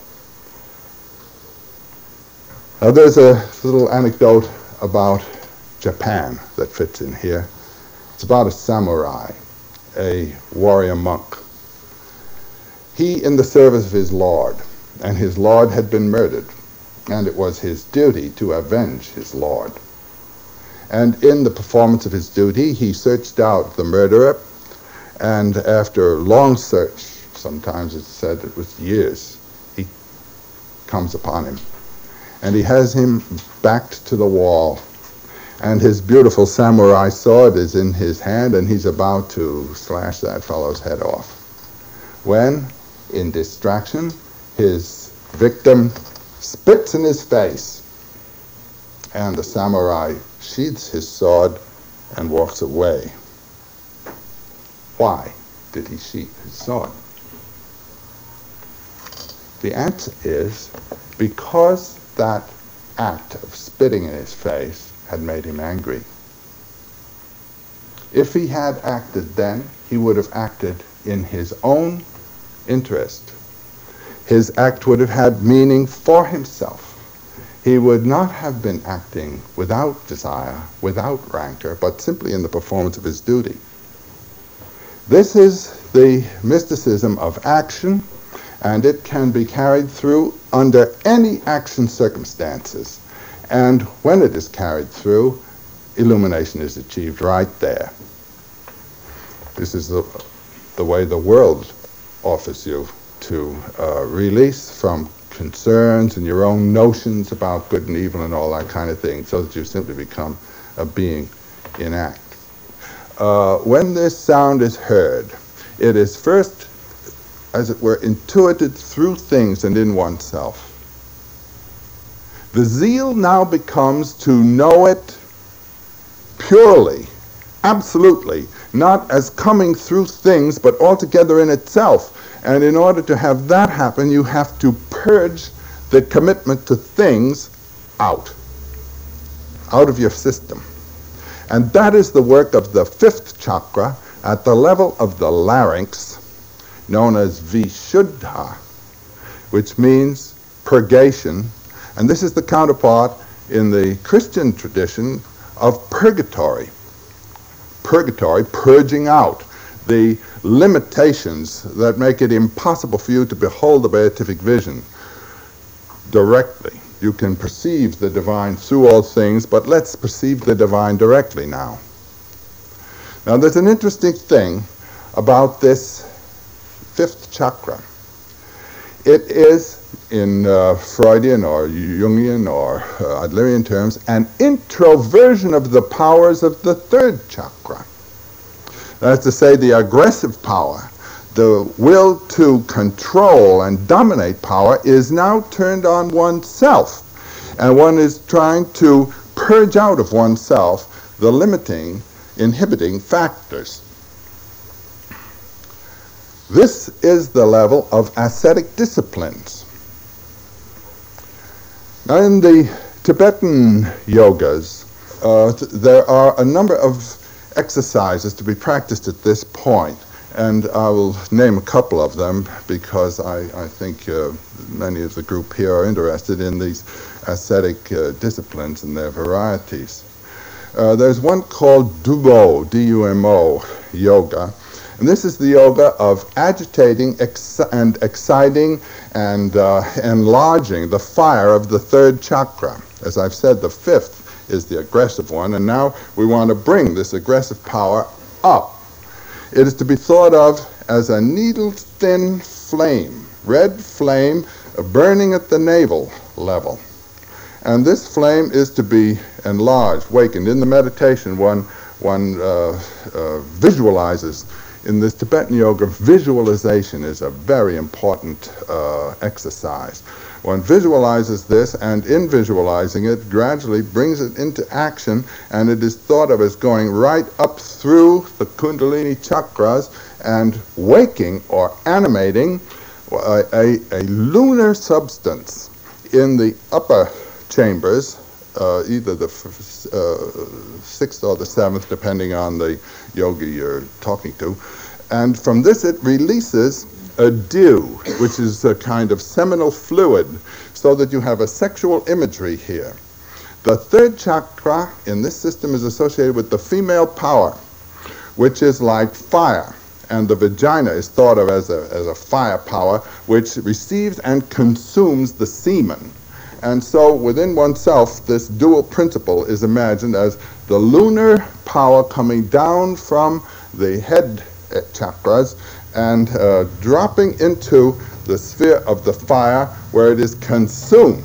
Now there's a little anecdote about Japan that fits in here. It's about a samurai, a warrior monk. He in the service of his lord, and his lord had been murdered, and it was his duty to avenge his lord. And in the performance of his duty, he searched out the murderer, and after long search, sometimes it's said it was years, he comes upon him. And he has him backed to the wall, and his beautiful samurai sword is in his hand, and he's about to slash that fellow's head off, when, in distraction, his victim spits in his face, and the samurai sheathes his sword and walks away. Why did he sheath his sword? The answer is because that act of spitting in his face had made him angry. If he had acted then, he would have acted in his own interest. His act would have had meaning for himself. He would not have been acting without desire, without rancor, but simply in the performance of his duty. This is the mysticism of action, and it can be carried through under any action circumstances. And when it is carried through, illumination is achieved right there. This is the, the way the world offers you to uh, release from concerns and your own notions about good and evil and all that kind of thing, so that you simply become a being in act. Uh, when this sound is heard, it is first, as it were, intuited through things and in oneself. The zeal now becomes to know it purely, absolutely, not as coming through things, but altogether in itself. And in order to have that happen, you have to purge the commitment to things out, out of your system. And that is the work of the fifth chakra at the level of the larynx, known as Vishuddha, which means purgation. And this is the counterpart in the Christian tradition of purgatory. Purgatory, purging out the limitations that make it impossible for you to behold the beatific vision directly. You can perceive the divine through all things, but let's perceive the divine directly now. Now there's an interesting thing about this fifth chakra. It is, in uh, Freudian or Jungian or uh, Adlerian terms, an introversion of the powers of the third chakra. That's to say, the aggressive power, the will to control and dominate power, is now turned on oneself. And one is trying to purge out of oneself the limiting, inhibiting factors. This is the level of ascetic disciplines. Now in the Tibetan yogas, uh, th- there are a number of exercises to be practiced at this point, And I will name a couple of them because I, I think uh, many of the group here are interested in these ascetic uh, disciplines and their varieties. Uh, there's one called Dumo, D U M O, yoga. And this is the yoga of agitating ex- and exciting and uh, enlarging the fire of the third chakra. As I've said, the fifth is the aggressive one, and now we want to bring this aggressive power up. It is to be thought of as a needle-thin flame, red flame uh, burning at the navel level. And this flame is to be enlarged, wakened. In the meditation, one, one uh, uh, visualizes. In this Tibetan yoga, visualization is a very important uh, exercise. One visualizes this, and in visualizing it, gradually brings it into action, and it is thought of as going right up through the Kundalini chakras and waking or animating a, a, a lunar substance in the upper chambers, uh, either the f- uh, sixth or the seventh, depending on the yogi you're talking to. And from this it releases a dew, which is a kind of seminal fluid, so that you have a sexual imagery here. The third chakra in this system is associated with the female power, which is like fire. And the vagina is thought of as a, as a fire power, which receives and consumes the semen. And so within oneself, this dual principle is imagined as the lunar power coming down from the head chakras and uh, dropping into the sphere of the fire where it is consumed.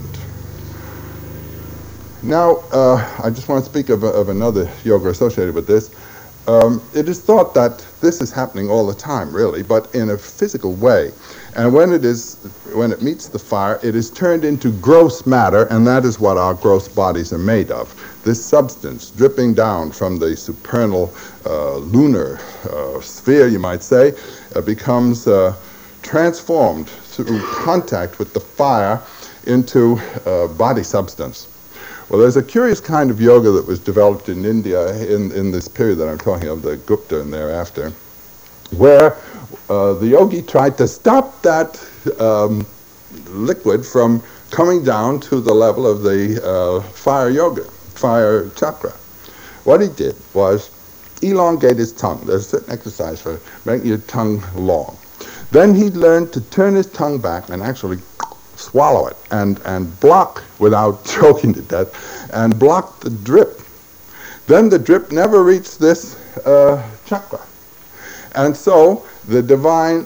Now, uh, I just want to speak of, of another yoga associated with this. Um, it is thought that this is happening all the time, really, but in a physical way. And when it is, when it meets the fire, it is turned into gross matter, and that is what our gross bodies are made of. This substance dripping down from the supernal uh, lunar uh, sphere, you might say, uh, becomes uh, transformed through contact with the fire into uh, body substance. Well, there's a curious kind of yoga that was developed in India in, in this period that I'm talking of, the Gupta and thereafter, where uh, the yogi tried to stop that um, liquid from coming down to the level of the uh, fire yoga, fire chakra. What he did was elongate his tongue. There's a certain exercise for making your tongue long. Then he learned to turn his tongue back and actually swallow it and, and block, without choking to death, and block the drip. Then the drip never reached this uh, chakra. And so the divine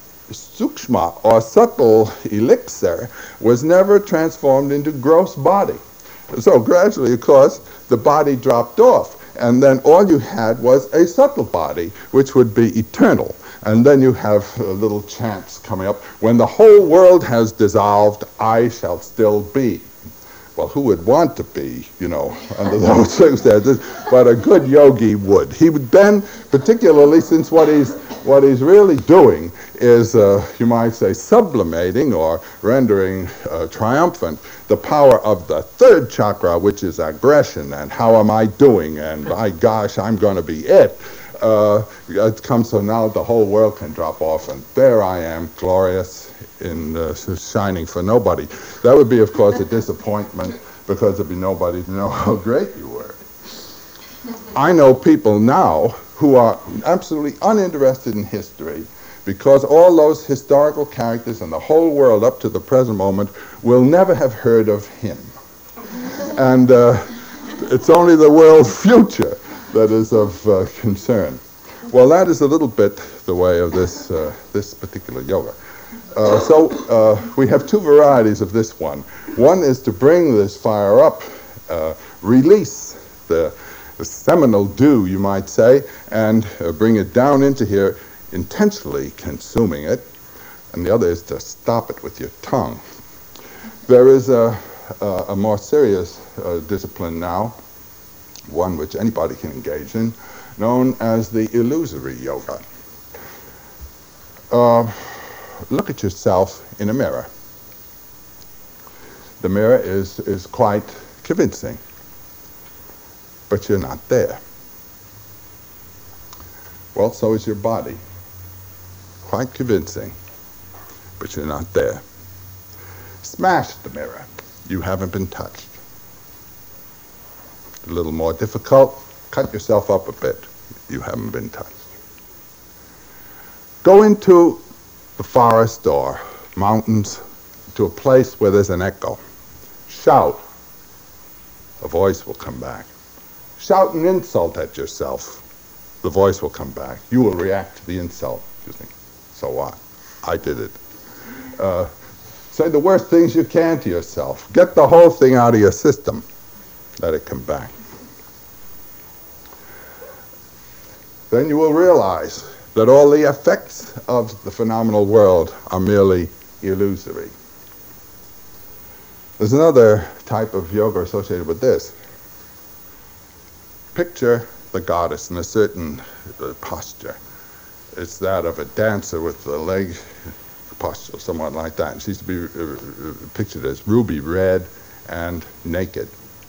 sukshma, or subtle elixir, was never transformed into gross body. So gradually, of course, the body dropped off. And then all you had was a subtle body, which would be eternal. And then you have uh, little chants coming up. When the whole world has dissolved, I shall still be. Well, who would want to be, you know, under those circumstances? But a good yogi would. He would then, particularly since what he's what he's really doing is, uh, you might say, sublimating or rendering uh, triumphant the power of the third chakra, which is aggression and how am I doing, and my gosh, I'm going to be it. Uh, it comes so now the whole world can drop off, and there I am, glorious, in uh, shining for nobody. That would be, of course, a disappointment, because there'd be nobody to know how great you were. I know people now who are absolutely uninterested in history, because all those historical characters and the whole world up to the present moment will never have heard of him. And uh, it's only the world's future that is of uh, concern. Well, that is a little bit the way of this uh, this particular yoga. Uh, so uh, we have two varieties of this one. One is to bring this fire up, uh, release the, the seminal dew, you might say, and uh, bring it down into here, intentionally consuming it. And the other is to stop it with your tongue. There is a, a, a more serious uh, discipline now, one which anybody can engage in, known as the illusory yoga. Uh, look at yourself in a mirror. The mirror is, is quite convincing, but you're not there. Well, so is your body. quite convincing, but you're not there. Smash the mirror. You haven't been touched. A little more difficult. Cut yourself up a bit. You haven't been touched. Go into the forest or mountains to a place where there's an echo. Shout. A voice will come back. Shout an insult at yourself. The voice will come back. You will react to the insult. You think, so what? I did it. Uh, say the worst things you can to yourself. Get the whole thing out of your system. Let it come back. Then you will realize that all the effects of the phenomenal world are merely illusory. There's another type of yoga associated with this. Picture the goddess in a certain uh, posture. It's that of a dancer with the leg posture, somewhat like that. And she's to be uh, pictured as ruby red and naked.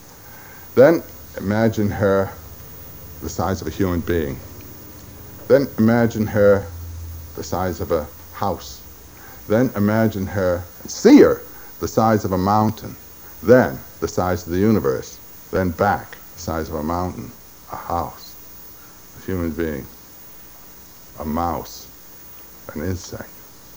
Then imagine her the size of a human being. Then imagine her the size of a house. Then imagine her, see her, the size of a mountain. Then the size of the universe. Then back, the size of a mountain, a house, a human being, a mouse, an insect,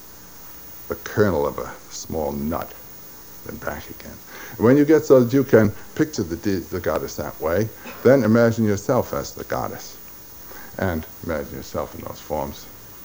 the kernel of a small nut, then back again. And when you get so that you can picture the, the goddess that way, then imagine yourself as the goddess. And imagine yourself in those forms.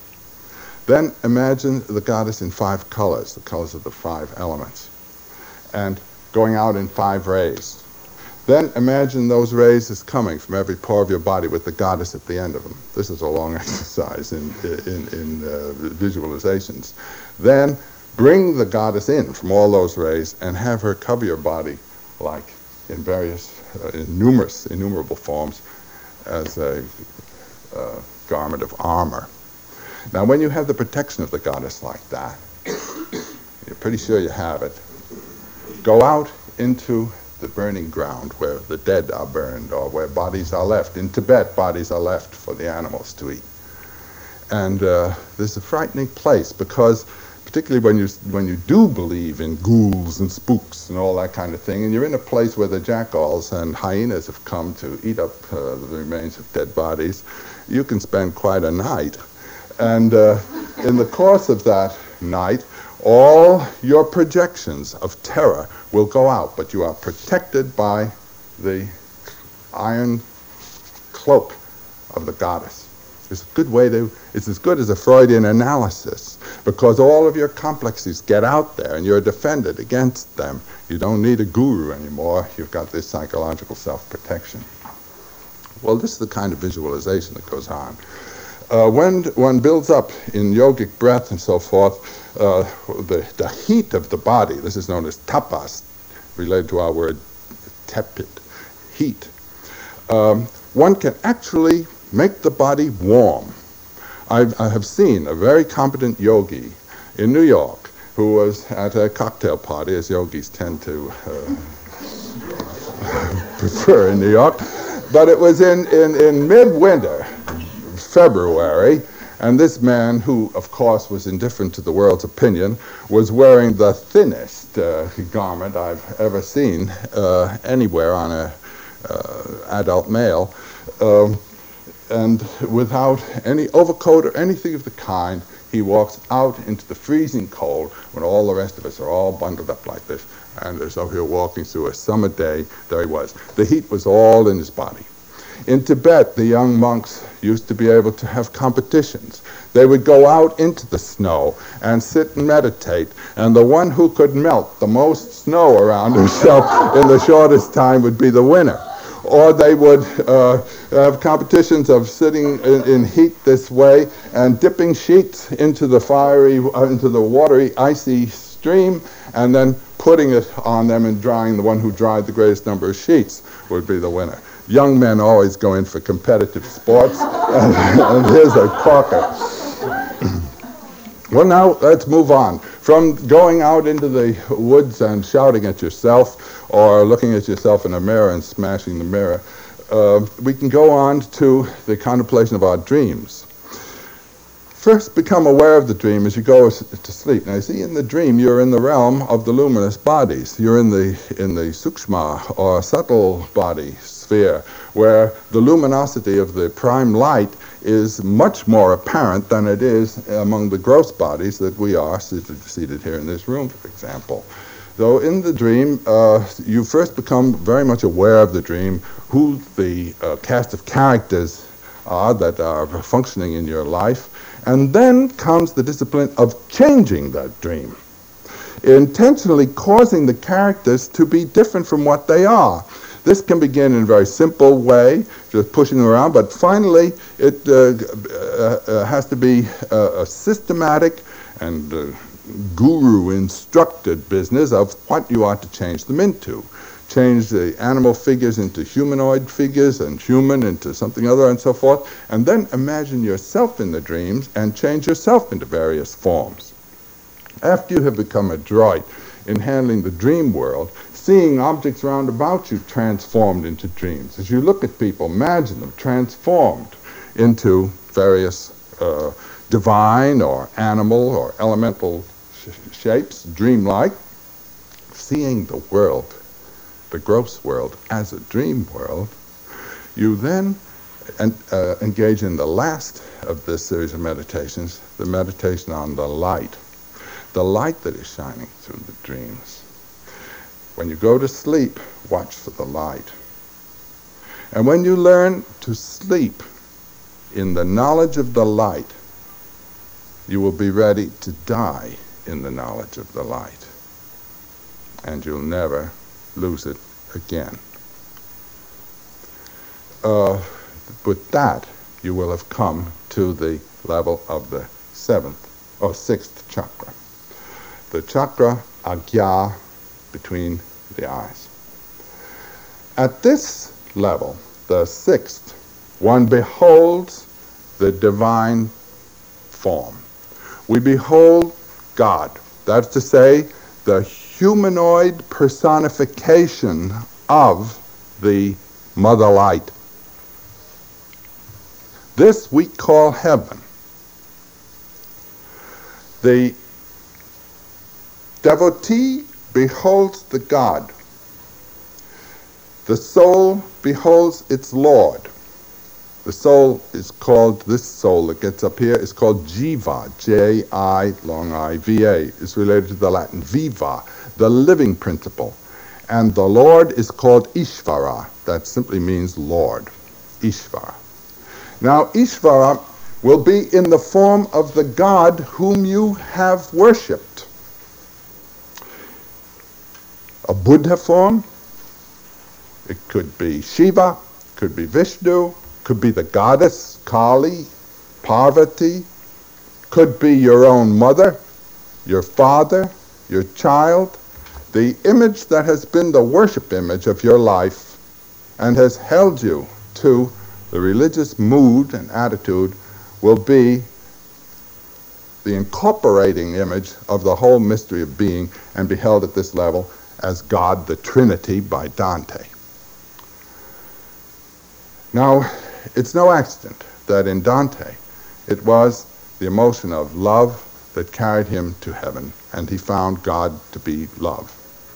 Then imagine the goddess in five colors, the colors of the five elements, and going out in five rays. Then imagine those rays as coming from every pore of your body with the goddess at the end of them. This is a long exercise in, in, in uh, visualizations. Then bring the goddess in from all those rays and have her cover your body like in various, uh, in numerous, innumerable forms as a uh, garment of armor. Now when you have the protection of the goddess like that, you're pretty sure you have it, go out into the burning ground where the dead are burned or where bodies are left. In Tibet, bodies are left for the animals to eat. And uh, this is a frightening place because particularly when you, when you do believe in ghouls and spooks and all that kind of thing, and you're in a place where the jackals and hyenas have come to eat up uh, the remains of dead bodies, you can spend quite a night. And uh, in the course of that night, all your projections of terror will go out, but you are protected by the iron cloak of the goddess. It's a good way to, it's as good as a Freudian analysis, because all of your complexes get out there and you're defended against them. You don't need a guru anymore. You've got this psychological self-protection. Well, this is the kind of visualization that goes on. Uh, when one builds up in yogic breath and so forth, uh, the, the heat of the body, this is known as tapas, related to our word tepid, heat. Um, one can actually make the body warm. I've, I have seen a very competent yogi in New York who was at a cocktail party, as yogis tend to uh, prefer in New York, but it was in, in, in midwinter, February, and this man, who of course was indifferent to the world's opinion, was wearing the thinnest uh, garment I've ever seen uh, anywhere on a uh, adult male, um, and without any overcoat or anything of the kind, he walks out into the freezing cold when all the rest of us are all bundled up like this, and as though he were walking through a summer day. There he was. The heat was all in his body. In Tibet, the young monks used to be able to have competitions. They would go out into the snow and sit and meditate, and the one who could melt the most snow around himself in the shortest time would be the winner. Or they would uh, have competitions of sitting in, in heat this way and dipping sheets into the fiery, uh, into the watery, icy stream, and then putting it on them and drying. The one who dried the greatest number of sheets would be the winner. Young men always go in for competitive sports, and, and here's a corker. Well, now let's move on. From going out into the woods and shouting at yourself, or looking at yourself in a mirror and smashing the mirror, uh, we can go on to the contemplation of our dreams. first become aware of the dream as you go to sleep. Now, you see, in the dream, you're in the realm of the luminous bodies. You're in the in the sukshma, or subtle body sphere, where the luminosity of the prime light is much more apparent than it is among the gross bodies that we are seated, seated here in this room, for example. So in the dream, uh, you first become very much aware of the dream, who the uh, cast of characters are that are functioning in your life, and then comes the discipline of changing that dream, intentionally causing the characters to be different from what they are. This can begin in a very simple way, just pushing them around, but finally it uh, uh, has to be uh, a systematic and uh, guru-instructed business of what you ought to change them into. Change the animal figures into humanoid figures, and human into something other, and so forth, and then imagine yourself in the dreams and change yourself into various forms. After you have become adroit in handling the dream world, seeing objects around about you transformed into dreams. As you look at people, imagine them transformed into various uh, divine or animal or elemental sh- shapes, dreamlike. Seeing the world, the gross world, as a dream world, you then en- uh, engage in the last of this series of meditations, the meditation on the light, the light that is shining through the dreams. When you go to sleep, watch for the light. And when you learn to sleep in the knowledge of the light, you will be ready to die in the knowledge of the light. And you'll never lose it again. Uh, with that, you will have come to the level of the seventh or sixth chakra. The chakra Agya, between the eyes. At this level, the sixth, one beholds the divine form. We behold God. That's to say, the humanoid personification of the Mother Light. This we call heaven. The devotee beholds the God. The soul beholds its Lord. The soul is called, this soul that gets up here is called Jiva, J I, long I, V A. It's related to the Latin viva, the living principle. And the Lord is called Ishvara. That simply means Lord, Ishvara. Now, Ishvara will be in the form of the God whom you have worshipped. A Buddha form, it could be Shiva, could be Vishnu, could be the goddess Kali, Parvati, could be your own mother, your father, your child. The image that has been the worship image of your life and has held you to the religious mood and attitude will be the incorporating image of the whole mystery of being, and be held at this level as God the Trinity by Dante. Now, it's no accident that in Dante it was the emotion of love that carried him to heaven, and he found God to be love.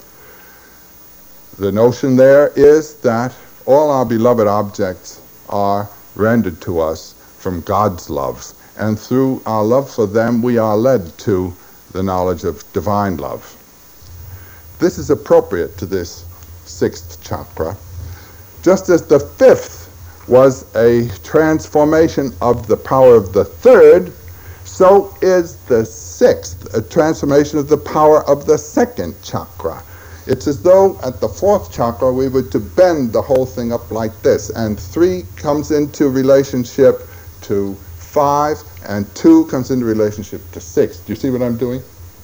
The notion there is that all our beloved objects are rendered to us from God's love, and through our love for them we are led to the knowledge of divine love. This is appropriate to this sixth chakra, just as the fifth was a transformation of the power of the third, so is the sixth a transformation of the power of the second chakra. It's as though at the fourth chakra we were to bend the whole thing up like this, and three comes into relationship to five, and two comes into relationship to six. Do you see what I'm doing?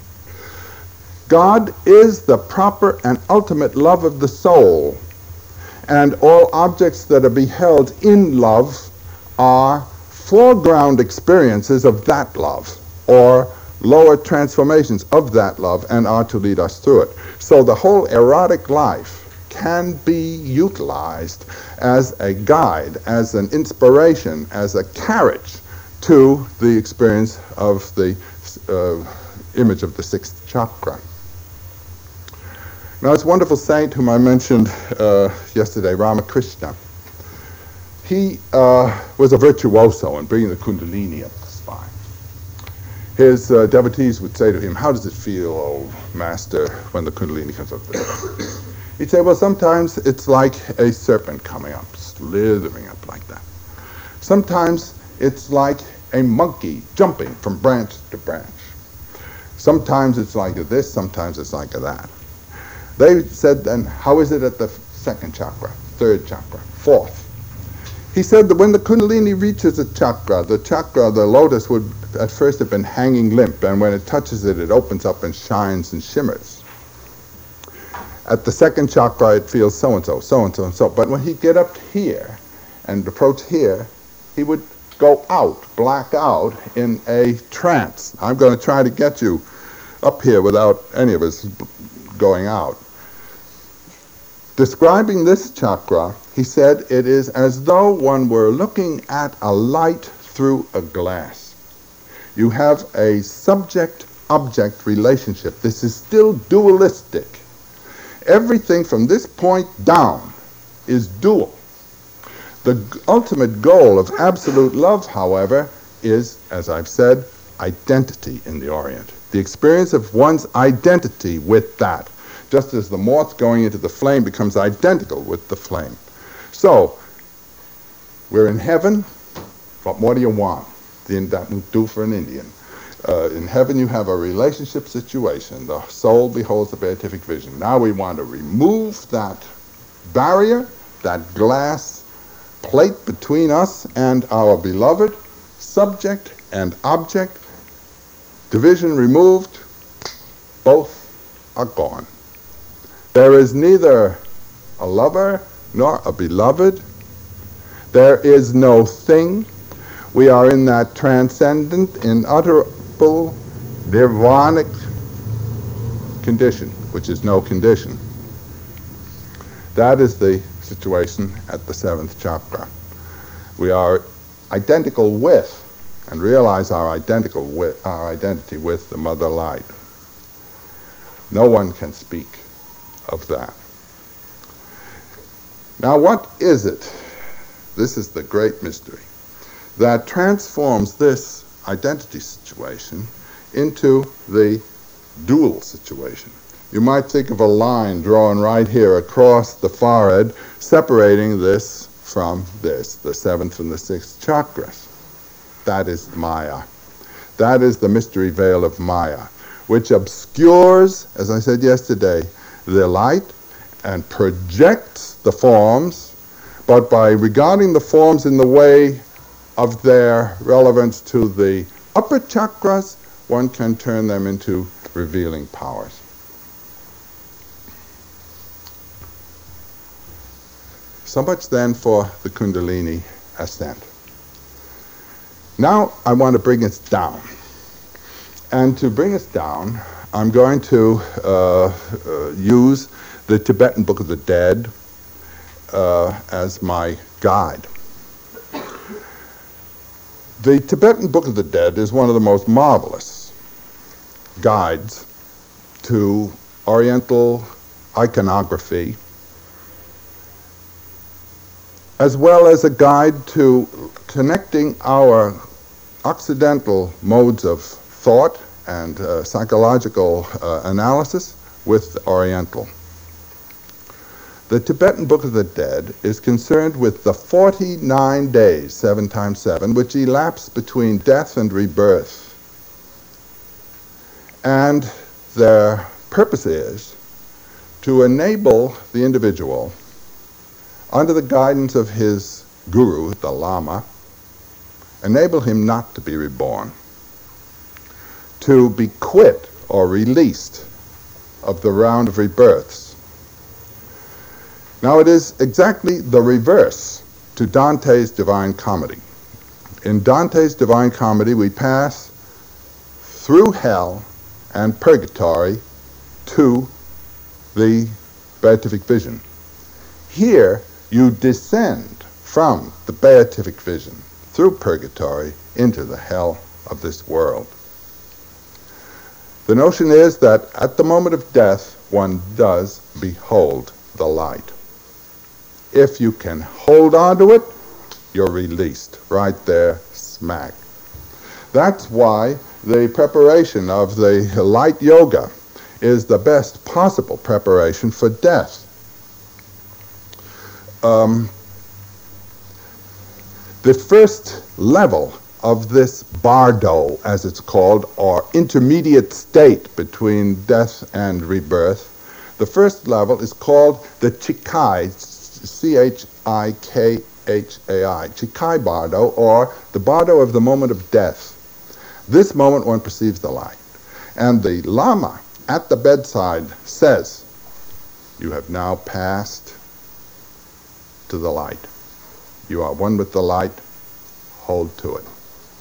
God is the proper and ultimate love of the soul, and all objects that are beheld in love are foreground experiences of that love, or lower transformations of that love, and are to lead us through it. So the whole erotic life can be utilized as a guide, as an inspiration, as a carriage to the experience of the uh, image of the sixth chakra. Now, this wonderful saint whom I mentioned uh, yesterday, Ramakrishna, he uh, was a virtuoso in bringing the Kundalini up the spine. His uh, devotees would say to him, "How does it feel, oh master, when the Kundalini comes up there?" He'd say, "Well, sometimes it's like a serpent coming up, slithering up like that. Sometimes it's like a monkey jumping from branch to branch. Sometimes it's like this, sometimes it's like that." They said, "Then how is it at the second chakra, third chakra, fourth?" He said that when the Kundalini reaches a chakra, the chakra, the lotus, would at first have been hanging limp, and when it touches it, it opens up and shines and shimmers. At the second chakra, it feels so-and-so, so-and-so, and so. But when he'd get up here and approach here, he would go out, black out, in a trance. I'm going to try to get you up here without any of us going out. Describing this chakra, he said, it is as though one were looking at a light through a glass. You have a subject-object relationship. This is still dualistic. Everything from this point down is dual. The ultimate goal of absolute love, however, is, as I've said, identity in the Orient. The experience of one's identity with that. Just as the moth going into the flame becomes identical with the flame. So, we're in heaven. What more do you want? That will do for an Indian. Uh, in heaven you have a relationship situation. The soul beholds the beatific vision. Now we want to remove that barrier, that glass plate between us and our beloved, subject and object. Division removed, both are gone. There is neither a lover nor a beloved. There is no thing. We are in that transcendent, inutterable, nirvanic condition, which is no condition. That is the situation at the seventh chakra. We are identical with, and realize our identical with, our identity with the Mother Light. No one can speak of that. Now, what is it? This is the great mystery that transforms this identity situation into the dual situation. You might think of a line drawn right here across the forehead, separating this from this, the seventh and the sixth chakras. That is Maya. That is the mystery veil of Maya, which obscures, as I said yesterday, the light and projects the forms, but by regarding the forms in the way of their relevance to the upper chakras, one can turn them into revealing powers. So much then for the Kundalini ascent. Now I want to bring us down. And to bring us down, I'm going to uh, uh, use the Tibetan Book of the Dead uh, as my guide. The Tibetan Book of the Dead is one of the most marvelous guides to Oriental iconography, as well as a guide to connecting our Occidental modes of thought and uh, psychological uh, analysis with the Oriental. The Tibetan Book of the Dead is concerned with the forty-nine days, seven times seven, which elapse between death and rebirth. And their purpose is to enable the individual, under the guidance of his guru, the Lama, enable him not to be reborn, to be quit or released of the round of rebirths. Now it is exactly the reverse to Dante's Divine Comedy. In Dante's Divine Comedy we pass through hell and purgatory to the beatific vision. Here you descend from the beatific vision through purgatory into the hell of this world. The notion is that at the moment of death, one does behold the light. If you can hold on to it, you're released right there, smack. That's why the preparation of the light yoga is the best possible preparation for death. Um, the first level of this bardo, as it's called, or intermediate state between death and rebirth, the first level is called the Chikai, C H I K H A I, Chikai bardo, or the bardo of the moment of death. This moment one perceives the light. And the Lama at the bedside says, you have now passed to the light. You are one with the light, hold to it.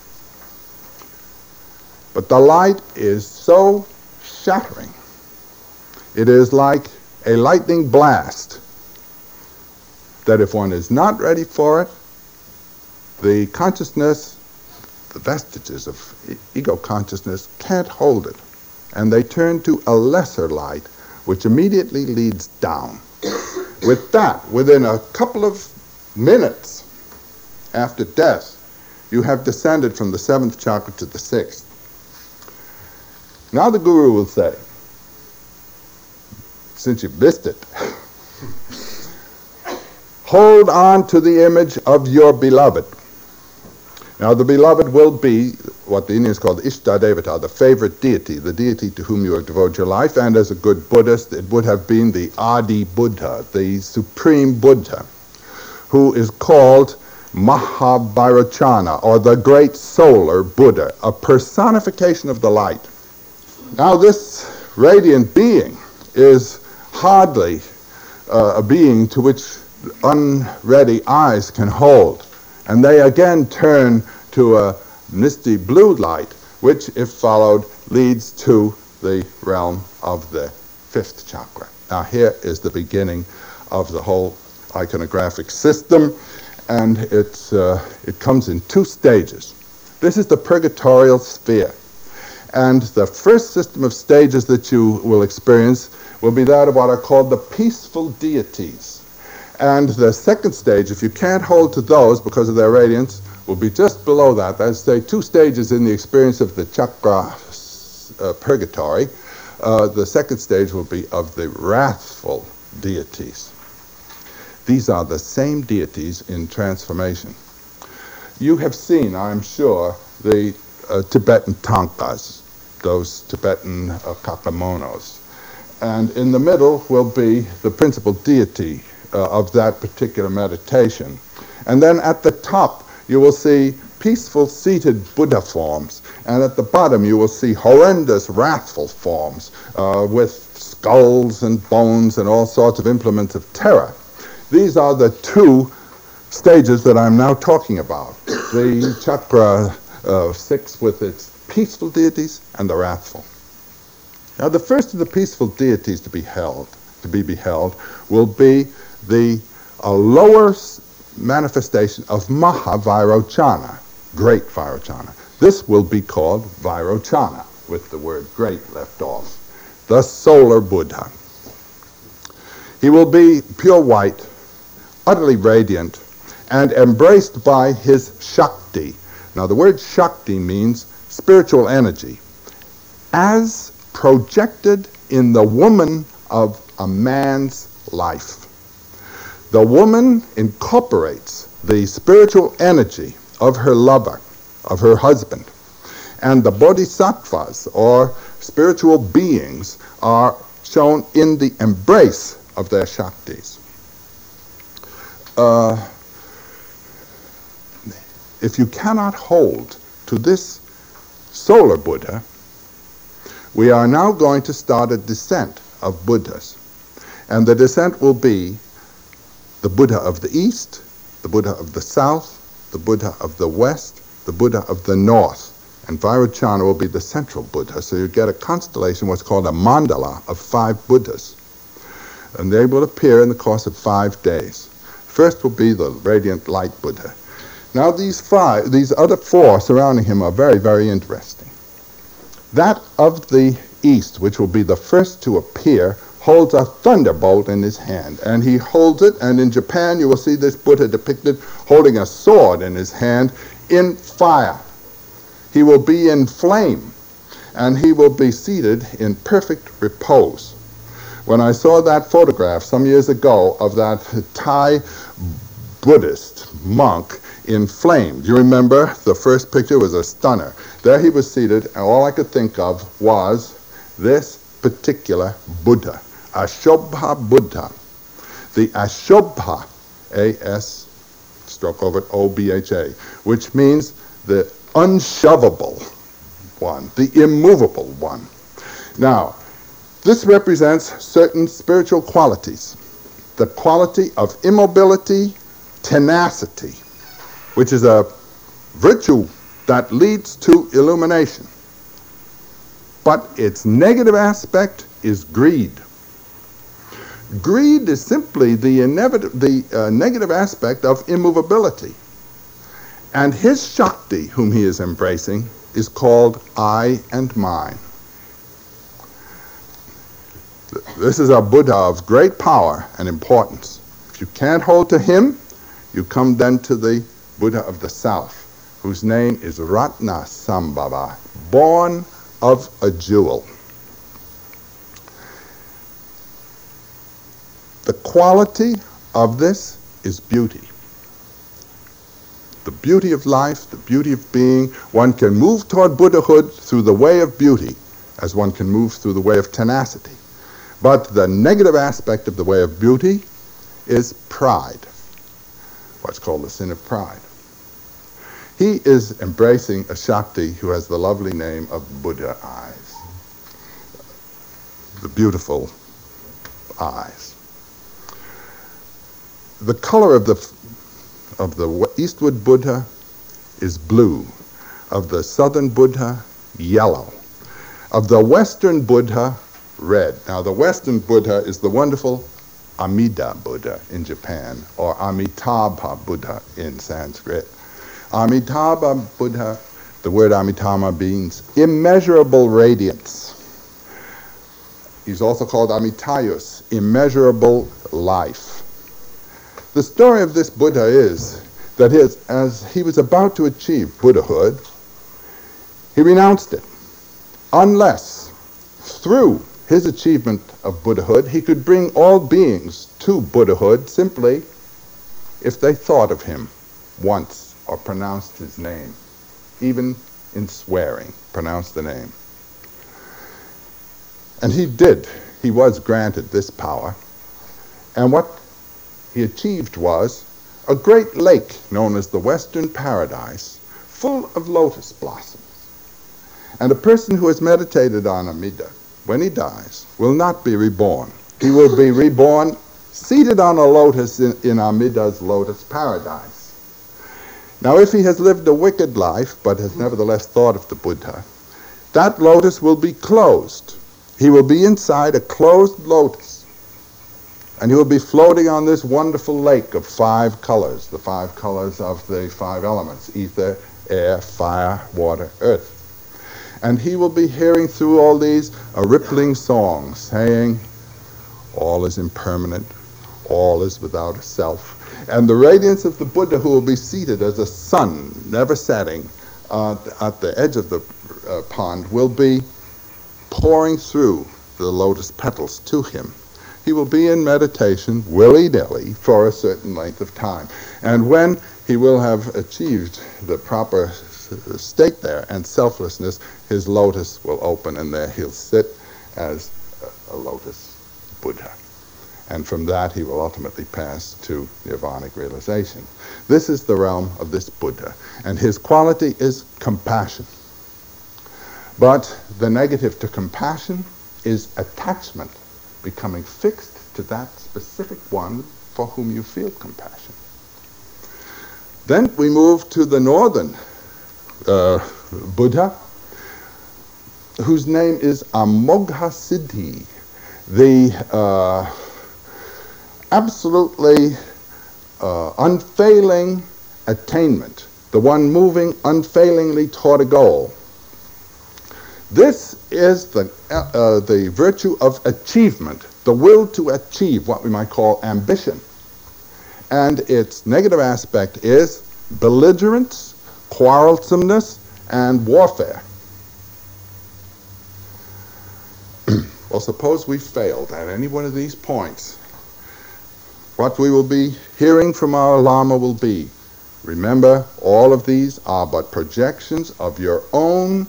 But the light is so shattering. It is like a lightning blast that if one is not ready for it, the consciousness, the vestiges of ego consciousness can't hold it. And they turn to a lesser light, which immediately leads down. With that, within a couple of minutes after death, you have descended from the seventh chakra to the sixth. Now the Guru will say, since you've missed it, hold on to the image of your beloved. Now the beloved will be what the Indians call the Ishta Devata, the favorite deity, the deity to whom you have devoted your life, and as a good Buddhist, it would have been the Adi Buddha, the supreme Buddha, who is called Mahavairochana, or the great solar Buddha, a personification of the light. Now this radiant being is hardly uh, a being to which unready eyes can hold. And they again turn to a misty blue light, which, if followed, leads to the realm of the fifth chakra. Now here is the beginning of the whole iconographic system, and it's, uh, it comes in two stages. This is the purgatorial sphere. And the first system of stages that you will experience will be that of what are called the peaceful deities. And the second stage, if you can't hold to those because of their radiance, will be just below that. That's, say, two stages in the experience of the chakra uh, purgatory. Uh, the second stage will be of the wrathful deities. These are the same deities in transformation. You have seen, I'm sure, the uh, Tibetan tankas, those Tibetan uh, kakemonos. And in the middle will be the principal deity uh, of that particular meditation. And then at the top you will see peaceful seated Buddha forms, and at the bottom you will see horrendous wrathful forms uh, with skulls and bones and all sorts of implements of terror. These are the two stages that I'm now talking about. The chakra uh, six with its peaceful deities and the wrathful. Now the first of the peaceful deities to be held, to be beheld will be the a lower manifestation of Mahavairochana, great Vairochana. This will be called Vairochana, with the word great left off. The solar Buddha. He will be pure white, utterly radiant, and embraced by his Shakti. Now the word Shakti means spiritual energy, as projected in the woman of a man's life. The woman incorporates the spiritual energy of her lover, of her husband, and the bodhisattvas, or spiritual beings, are shown in the embrace of their Shaktis. Uh, if you cannot hold to this solar Buddha, we are now going to start a descent of Buddhas. And the descent will be the Buddha of the East, the Buddha of the South, the Buddha of the West, the Buddha of the North. And Vairochana will be the central Buddha. So you get a constellation, what's called a mandala, of five Buddhas. And they will appear in the course of five days. First will be the radiant light Buddha. Now these five, these other four surrounding him are very, very interesting. That of the east, which will be the first to appear, holds a thunderbolt in his hand, and he holds it, and in Japan you will see this Buddha depicted holding a sword in his hand in fire. He will be in flame, and he will be seated in perfect repose. When I saw that photograph some years ago of that Thai Buddhist monk in flame, do you remember? The first picture was a stunner. There he was seated, and all I could think of was this particular Buddha, Ashobha Buddha. The Ashobha, A S stroke over it, O B H A, which means the unshovable one, the immovable one. Now, this represents certain spiritual qualities. The quality of immobility, tenacity, which is a virtue that leads to illumination. But its negative aspect is greed. Greed is simply the, inevit- the uh, negative aspect of immovability. And his Shakti, whom he is embracing, is called I and mine. This is a Buddha of great power and importance. If you can't hold to him, you come then to the Buddha of the South, whose name is Ratna Sambhava, born of a jewel. The quality of this is beauty. The beauty of life, the beauty of being. One can move toward Buddhahood through the way of beauty, as one can move through the way of tenacity. But the negative aspect of the way of beauty is pride, what's called the sin of pride. He is embracing a Shakti who has the lovely name of Buddha eyes, the beautiful eyes. The color of the of the eastward Buddha is blue, of the southern Buddha, yellow, of the western Buddha, red. Now the western Buddha is the wonderful Amida Buddha in Japan, or Amitabha Buddha in Sanskrit. Amitabha Buddha, the word Amitabha means immeasurable radiance. He's also called Amitayus, immeasurable life. The story of this Buddha is that his, as he was about to achieve Buddhahood, he renounced it, unless through his achievement of Buddhahood he could bring all beings to Buddhahood simply if they thought of him once or pronounced his name, even in swearing, pronounced the name. And he did. He was granted this power. And what he achieved was a great lake known as the Western Paradise, full of lotus blossoms. And a person who has meditated on Amida, when he dies, will not be reborn. He will be reborn seated on a lotus in, in Amida's lotus paradise. Now, if he has lived a wicked life, but has nevertheless thought of the Buddha, that lotus will be closed. He will be inside a closed lotus. And he will be floating on this wonderful lake of five colors, the five colors of the five elements, ether, air, fire, water, earth. And he will be hearing through all these a rippling song saying, all is impermanent, all is without a self. And the radiance of the Buddha, who will be seated as a sun, never setting, uh, at the edge of the uh, pond, will be pouring through the lotus petals to him. He will be in meditation willy-nilly for a certain length of time. And when he will have achieved the proper state there and selflessness, his lotus will open, and there he'll sit as a, a lotus Buddha. And from that he will ultimately pass to nirvanic realization. This is the realm of this Buddha, and his quality is compassion. But the negative to compassion is attachment, becoming fixed to that specific one for whom you feel compassion. Then we move to the northern uh, Buddha, whose name is Amogha Siddhi, the uh, absolutely uh, unfailing attainment, the one moving unfailingly toward a goal. This is the, uh, uh, the virtue of achievement, the will to achieve what we might call ambition. And its negative aspect is belligerence, quarrelsomeness, and warfare. Well, suppose we failed at any one of these points. What we will be hearing from our Lama will be, remember, all of these are but projections of your own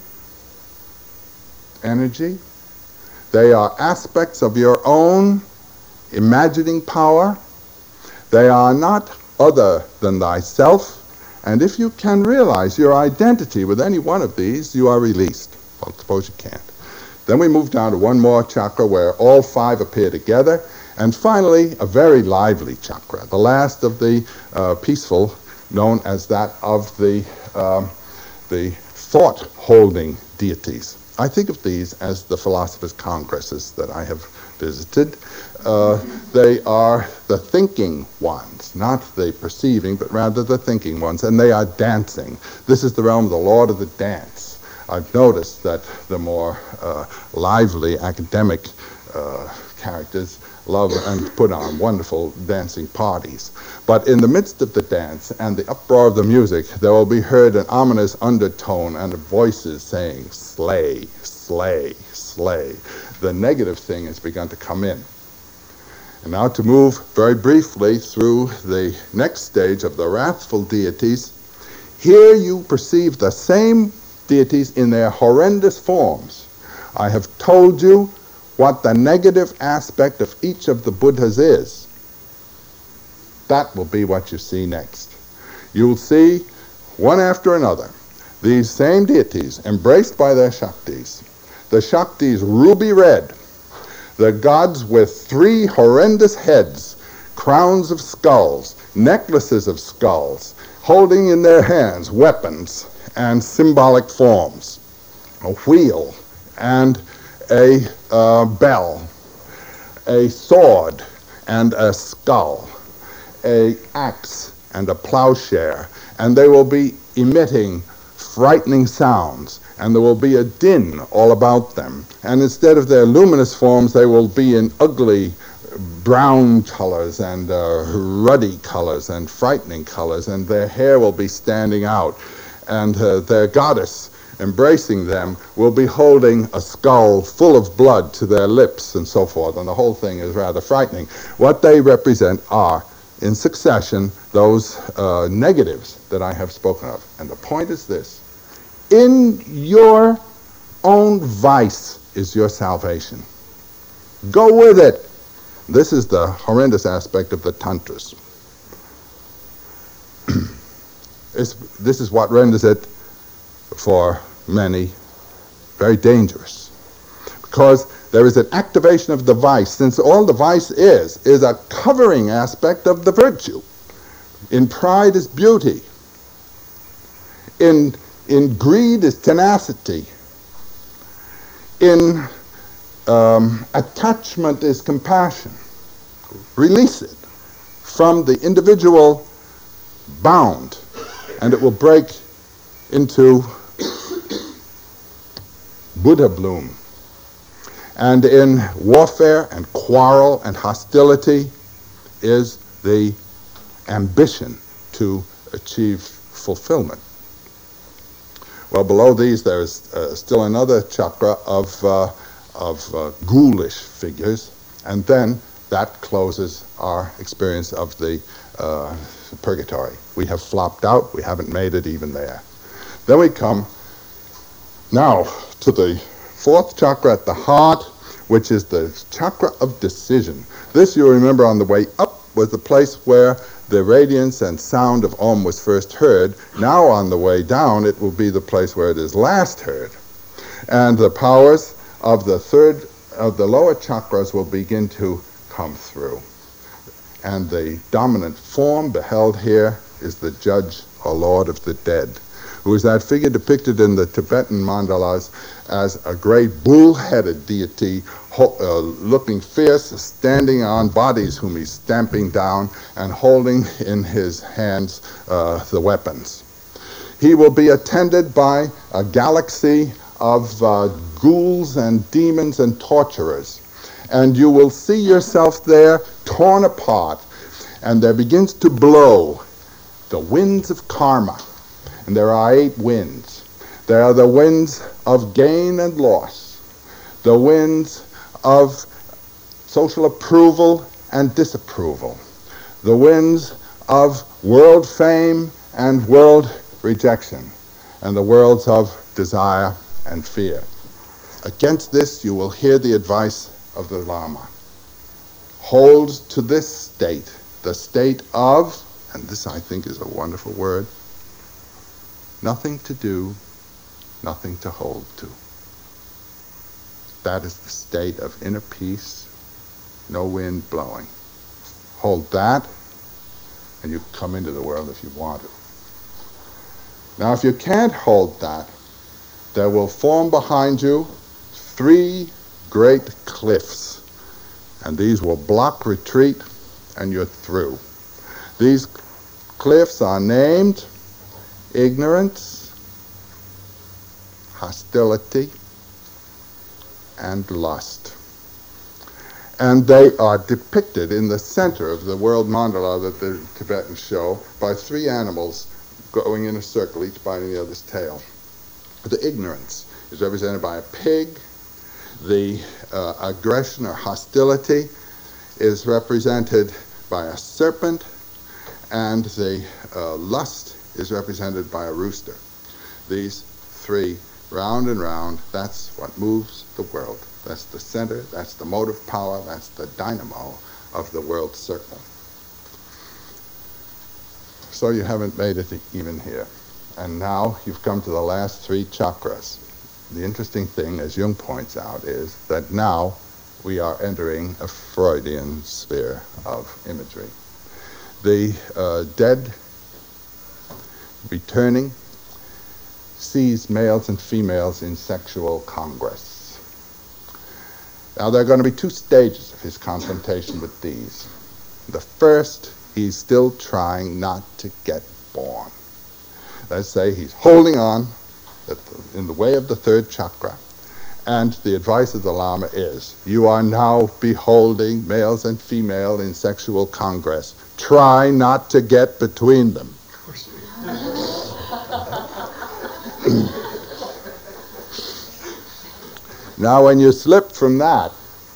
energy. They are aspects of your own imagining power. They are not other than thyself. And if you can realize your identity with any one of these, you are released. Well, suppose you can't. Then we move down to one more chakra where all five appear together. And finally, a very lively chakra, the last of the uh, peaceful, known as that of the, um, the thought-holding deities. I think of these as the philosophers' congresses that I have visited. Uh, they are the thinking ones, not the perceiving, but rather the thinking ones, and they are dancing. This is the realm of the Lord of the Dance. I've noticed that the more uh, lively academic uh, characters love and put on wonderful dancing parties. But in the midst of the dance and the uproar of the music, there will be heard an ominous undertone and voices saying, slay, slay, slay. The negative thing has begun to come in. And now to move very briefly through the next stage of the wrathful deities. Here you perceive the same deities in their horrendous forms. I have told you what the negative aspect of each of the Buddhas is. That will be what you see next. You'll see, one after another, these same deities embraced by their Shaktis. The Shaktis ruby red, the gods with three horrendous heads, crowns of skulls, necklaces of skulls, holding in their hands weapons and symbolic forms, a wheel and a uh, bell, a sword and a skull, a axe and a plowshare, and they will be emitting frightening sounds, and there will be a din all about them. And instead of their luminous forms, they will be in ugly brown colors and uh, ruddy colors and frightening colors, and their hair will be standing out, and uh, their goddess embracing them will be holding a skull full of blood to their lips and so forth, and the whole thing is rather frightening. What they represent are, in succession, those uh, negatives that I have spoken of. And the point is this: in your own vice is your salvation. Go with it. This is the horrendous aspect of the Tantras. This is what renders it, for many, very dangerous. Because there is an activation of the vice, since all the vice is, is a covering aspect of the virtue. In pride is beauty. In, in greed is tenacity. In um, attachment is compassion. Release it from the individual bound, and it will break into Buddha bloom. And in warfare and quarrel and hostility is the ambition to achieve fulfillment. Well, below these there is uh, still another chakra of, uh, of uh, ghoulish figures, and then that closes our experience of the uh, purgatory. We have flopped out, we haven't made it even there. Then we come now to the fourth chakra at the heart, which is the chakra of decision. This, you remember, on the way up was the place where the radiance and sound of Om was first heard. Now on the way down, it will be the place where it is last heard. And the powers of the third, of the lower chakras will begin to come through. And the dominant form beheld here is the judge or lord of the dead, who is that figure depicted in the Tibetan mandalas as a great bull-headed deity, ho- uh, looking fierce, standing on bodies whom he's stamping down and holding in his hands uh, the weapons. He will be attended by a galaxy of uh, ghouls and demons and torturers. And you will see yourself there torn apart, and there begins to blow the winds of karma. And there are eight winds. There are the winds of gain and loss, the winds of social approval and disapproval, the winds of world fame and world rejection, and the worlds of desire and fear. Against this, you will hear the advice of the Lama. Hold to this state, the state of, and this I think is a wonderful word, nothing to do, nothing to hold to. That is the state of inner peace, no wind blowing. Hold that, and you come into the world if you want to. Now, if you can't hold that, there will form behind you three great cliffs, and these will block retreat, and you're through. These cliffs are named ignorance, hostility, and lust. And they are depicted in the center of the world mandala that the Tibetans show by three animals going in a circle, each biting the other's tail. The ignorance is represented by a pig. The uh, aggression or hostility is represented by a serpent, and the uh, lust is represented by a rooster. These three, round and round, that's what moves the world. That's the center, that's the motive power, that's the dynamo of the world circle. So you haven't made it even here. And now you've come to the last three chakras. The interesting thing, as Jung points out, is that now we are entering a Freudian sphere of imagery. The uh, dead returning sees males and females in sexual congress. Now there are going to be two stages of his confrontation with these. The first, he's still trying not to get born. Let's say he's holding on at the, in the way of the third chakra. And the advice of the Lama is, you are now beholding males and female in sexual congress. Try not to get between them. Now when you slip from that,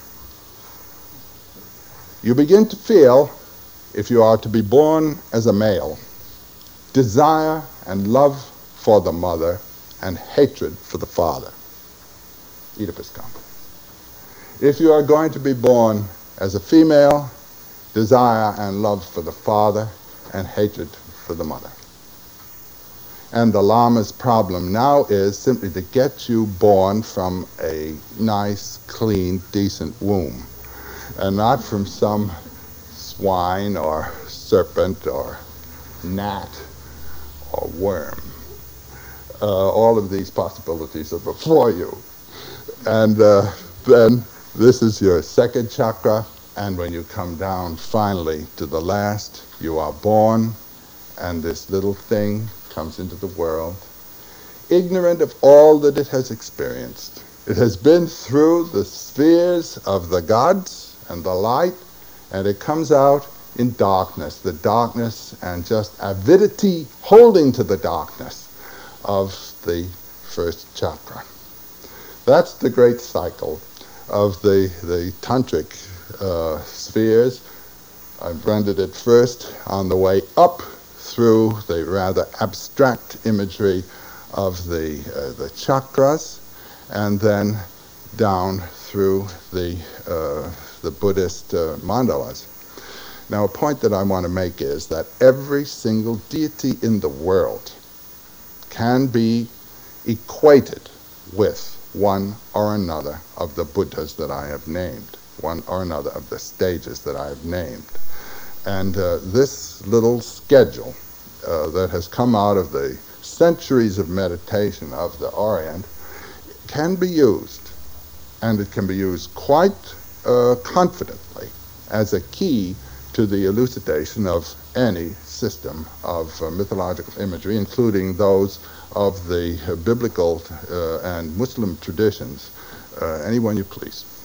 you begin to feel, if you are to be born as a male, desire and love for the mother and hatred for the father. Oedipus complex. If you are going to be born as a female, desire and love for the father and hatred for the mother. And the Lama's problem now is simply to get you born from a nice, clean, decent womb, and not from some swine or serpent or gnat or worm. Uh, all of these possibilities are before you. And uh, then this is your second chakra, and when you come down finally to the last, you are born, and this little thing comes into the world, ignorant of all that it has experienced. It has been through the spheres of the gods and the light, and it comes out in darkness, the darkness and just avidity holding to the darkness of the first chakra. That's the great cycle of the, the tantric uh, spheres. I've rendered it first on the way up through the rather abstract imagery of the, uh, the chakras, and then down through the, uh, the Buddhist uh, mandalas. Now, a point that I want to make is that every single deity in the world can be equated with one or another of the Buddhas that I have named, one or another of the stages that I have named. And uh, this little schedule uh, that has come out of the centuries of meditation of the Orient can be used, and it can be used quite uh, confidently as a key to the elucidation of any system of uh, mythological imagery, including those of the uh, biblical uh, and Muslim traditions, uh, anyone you please.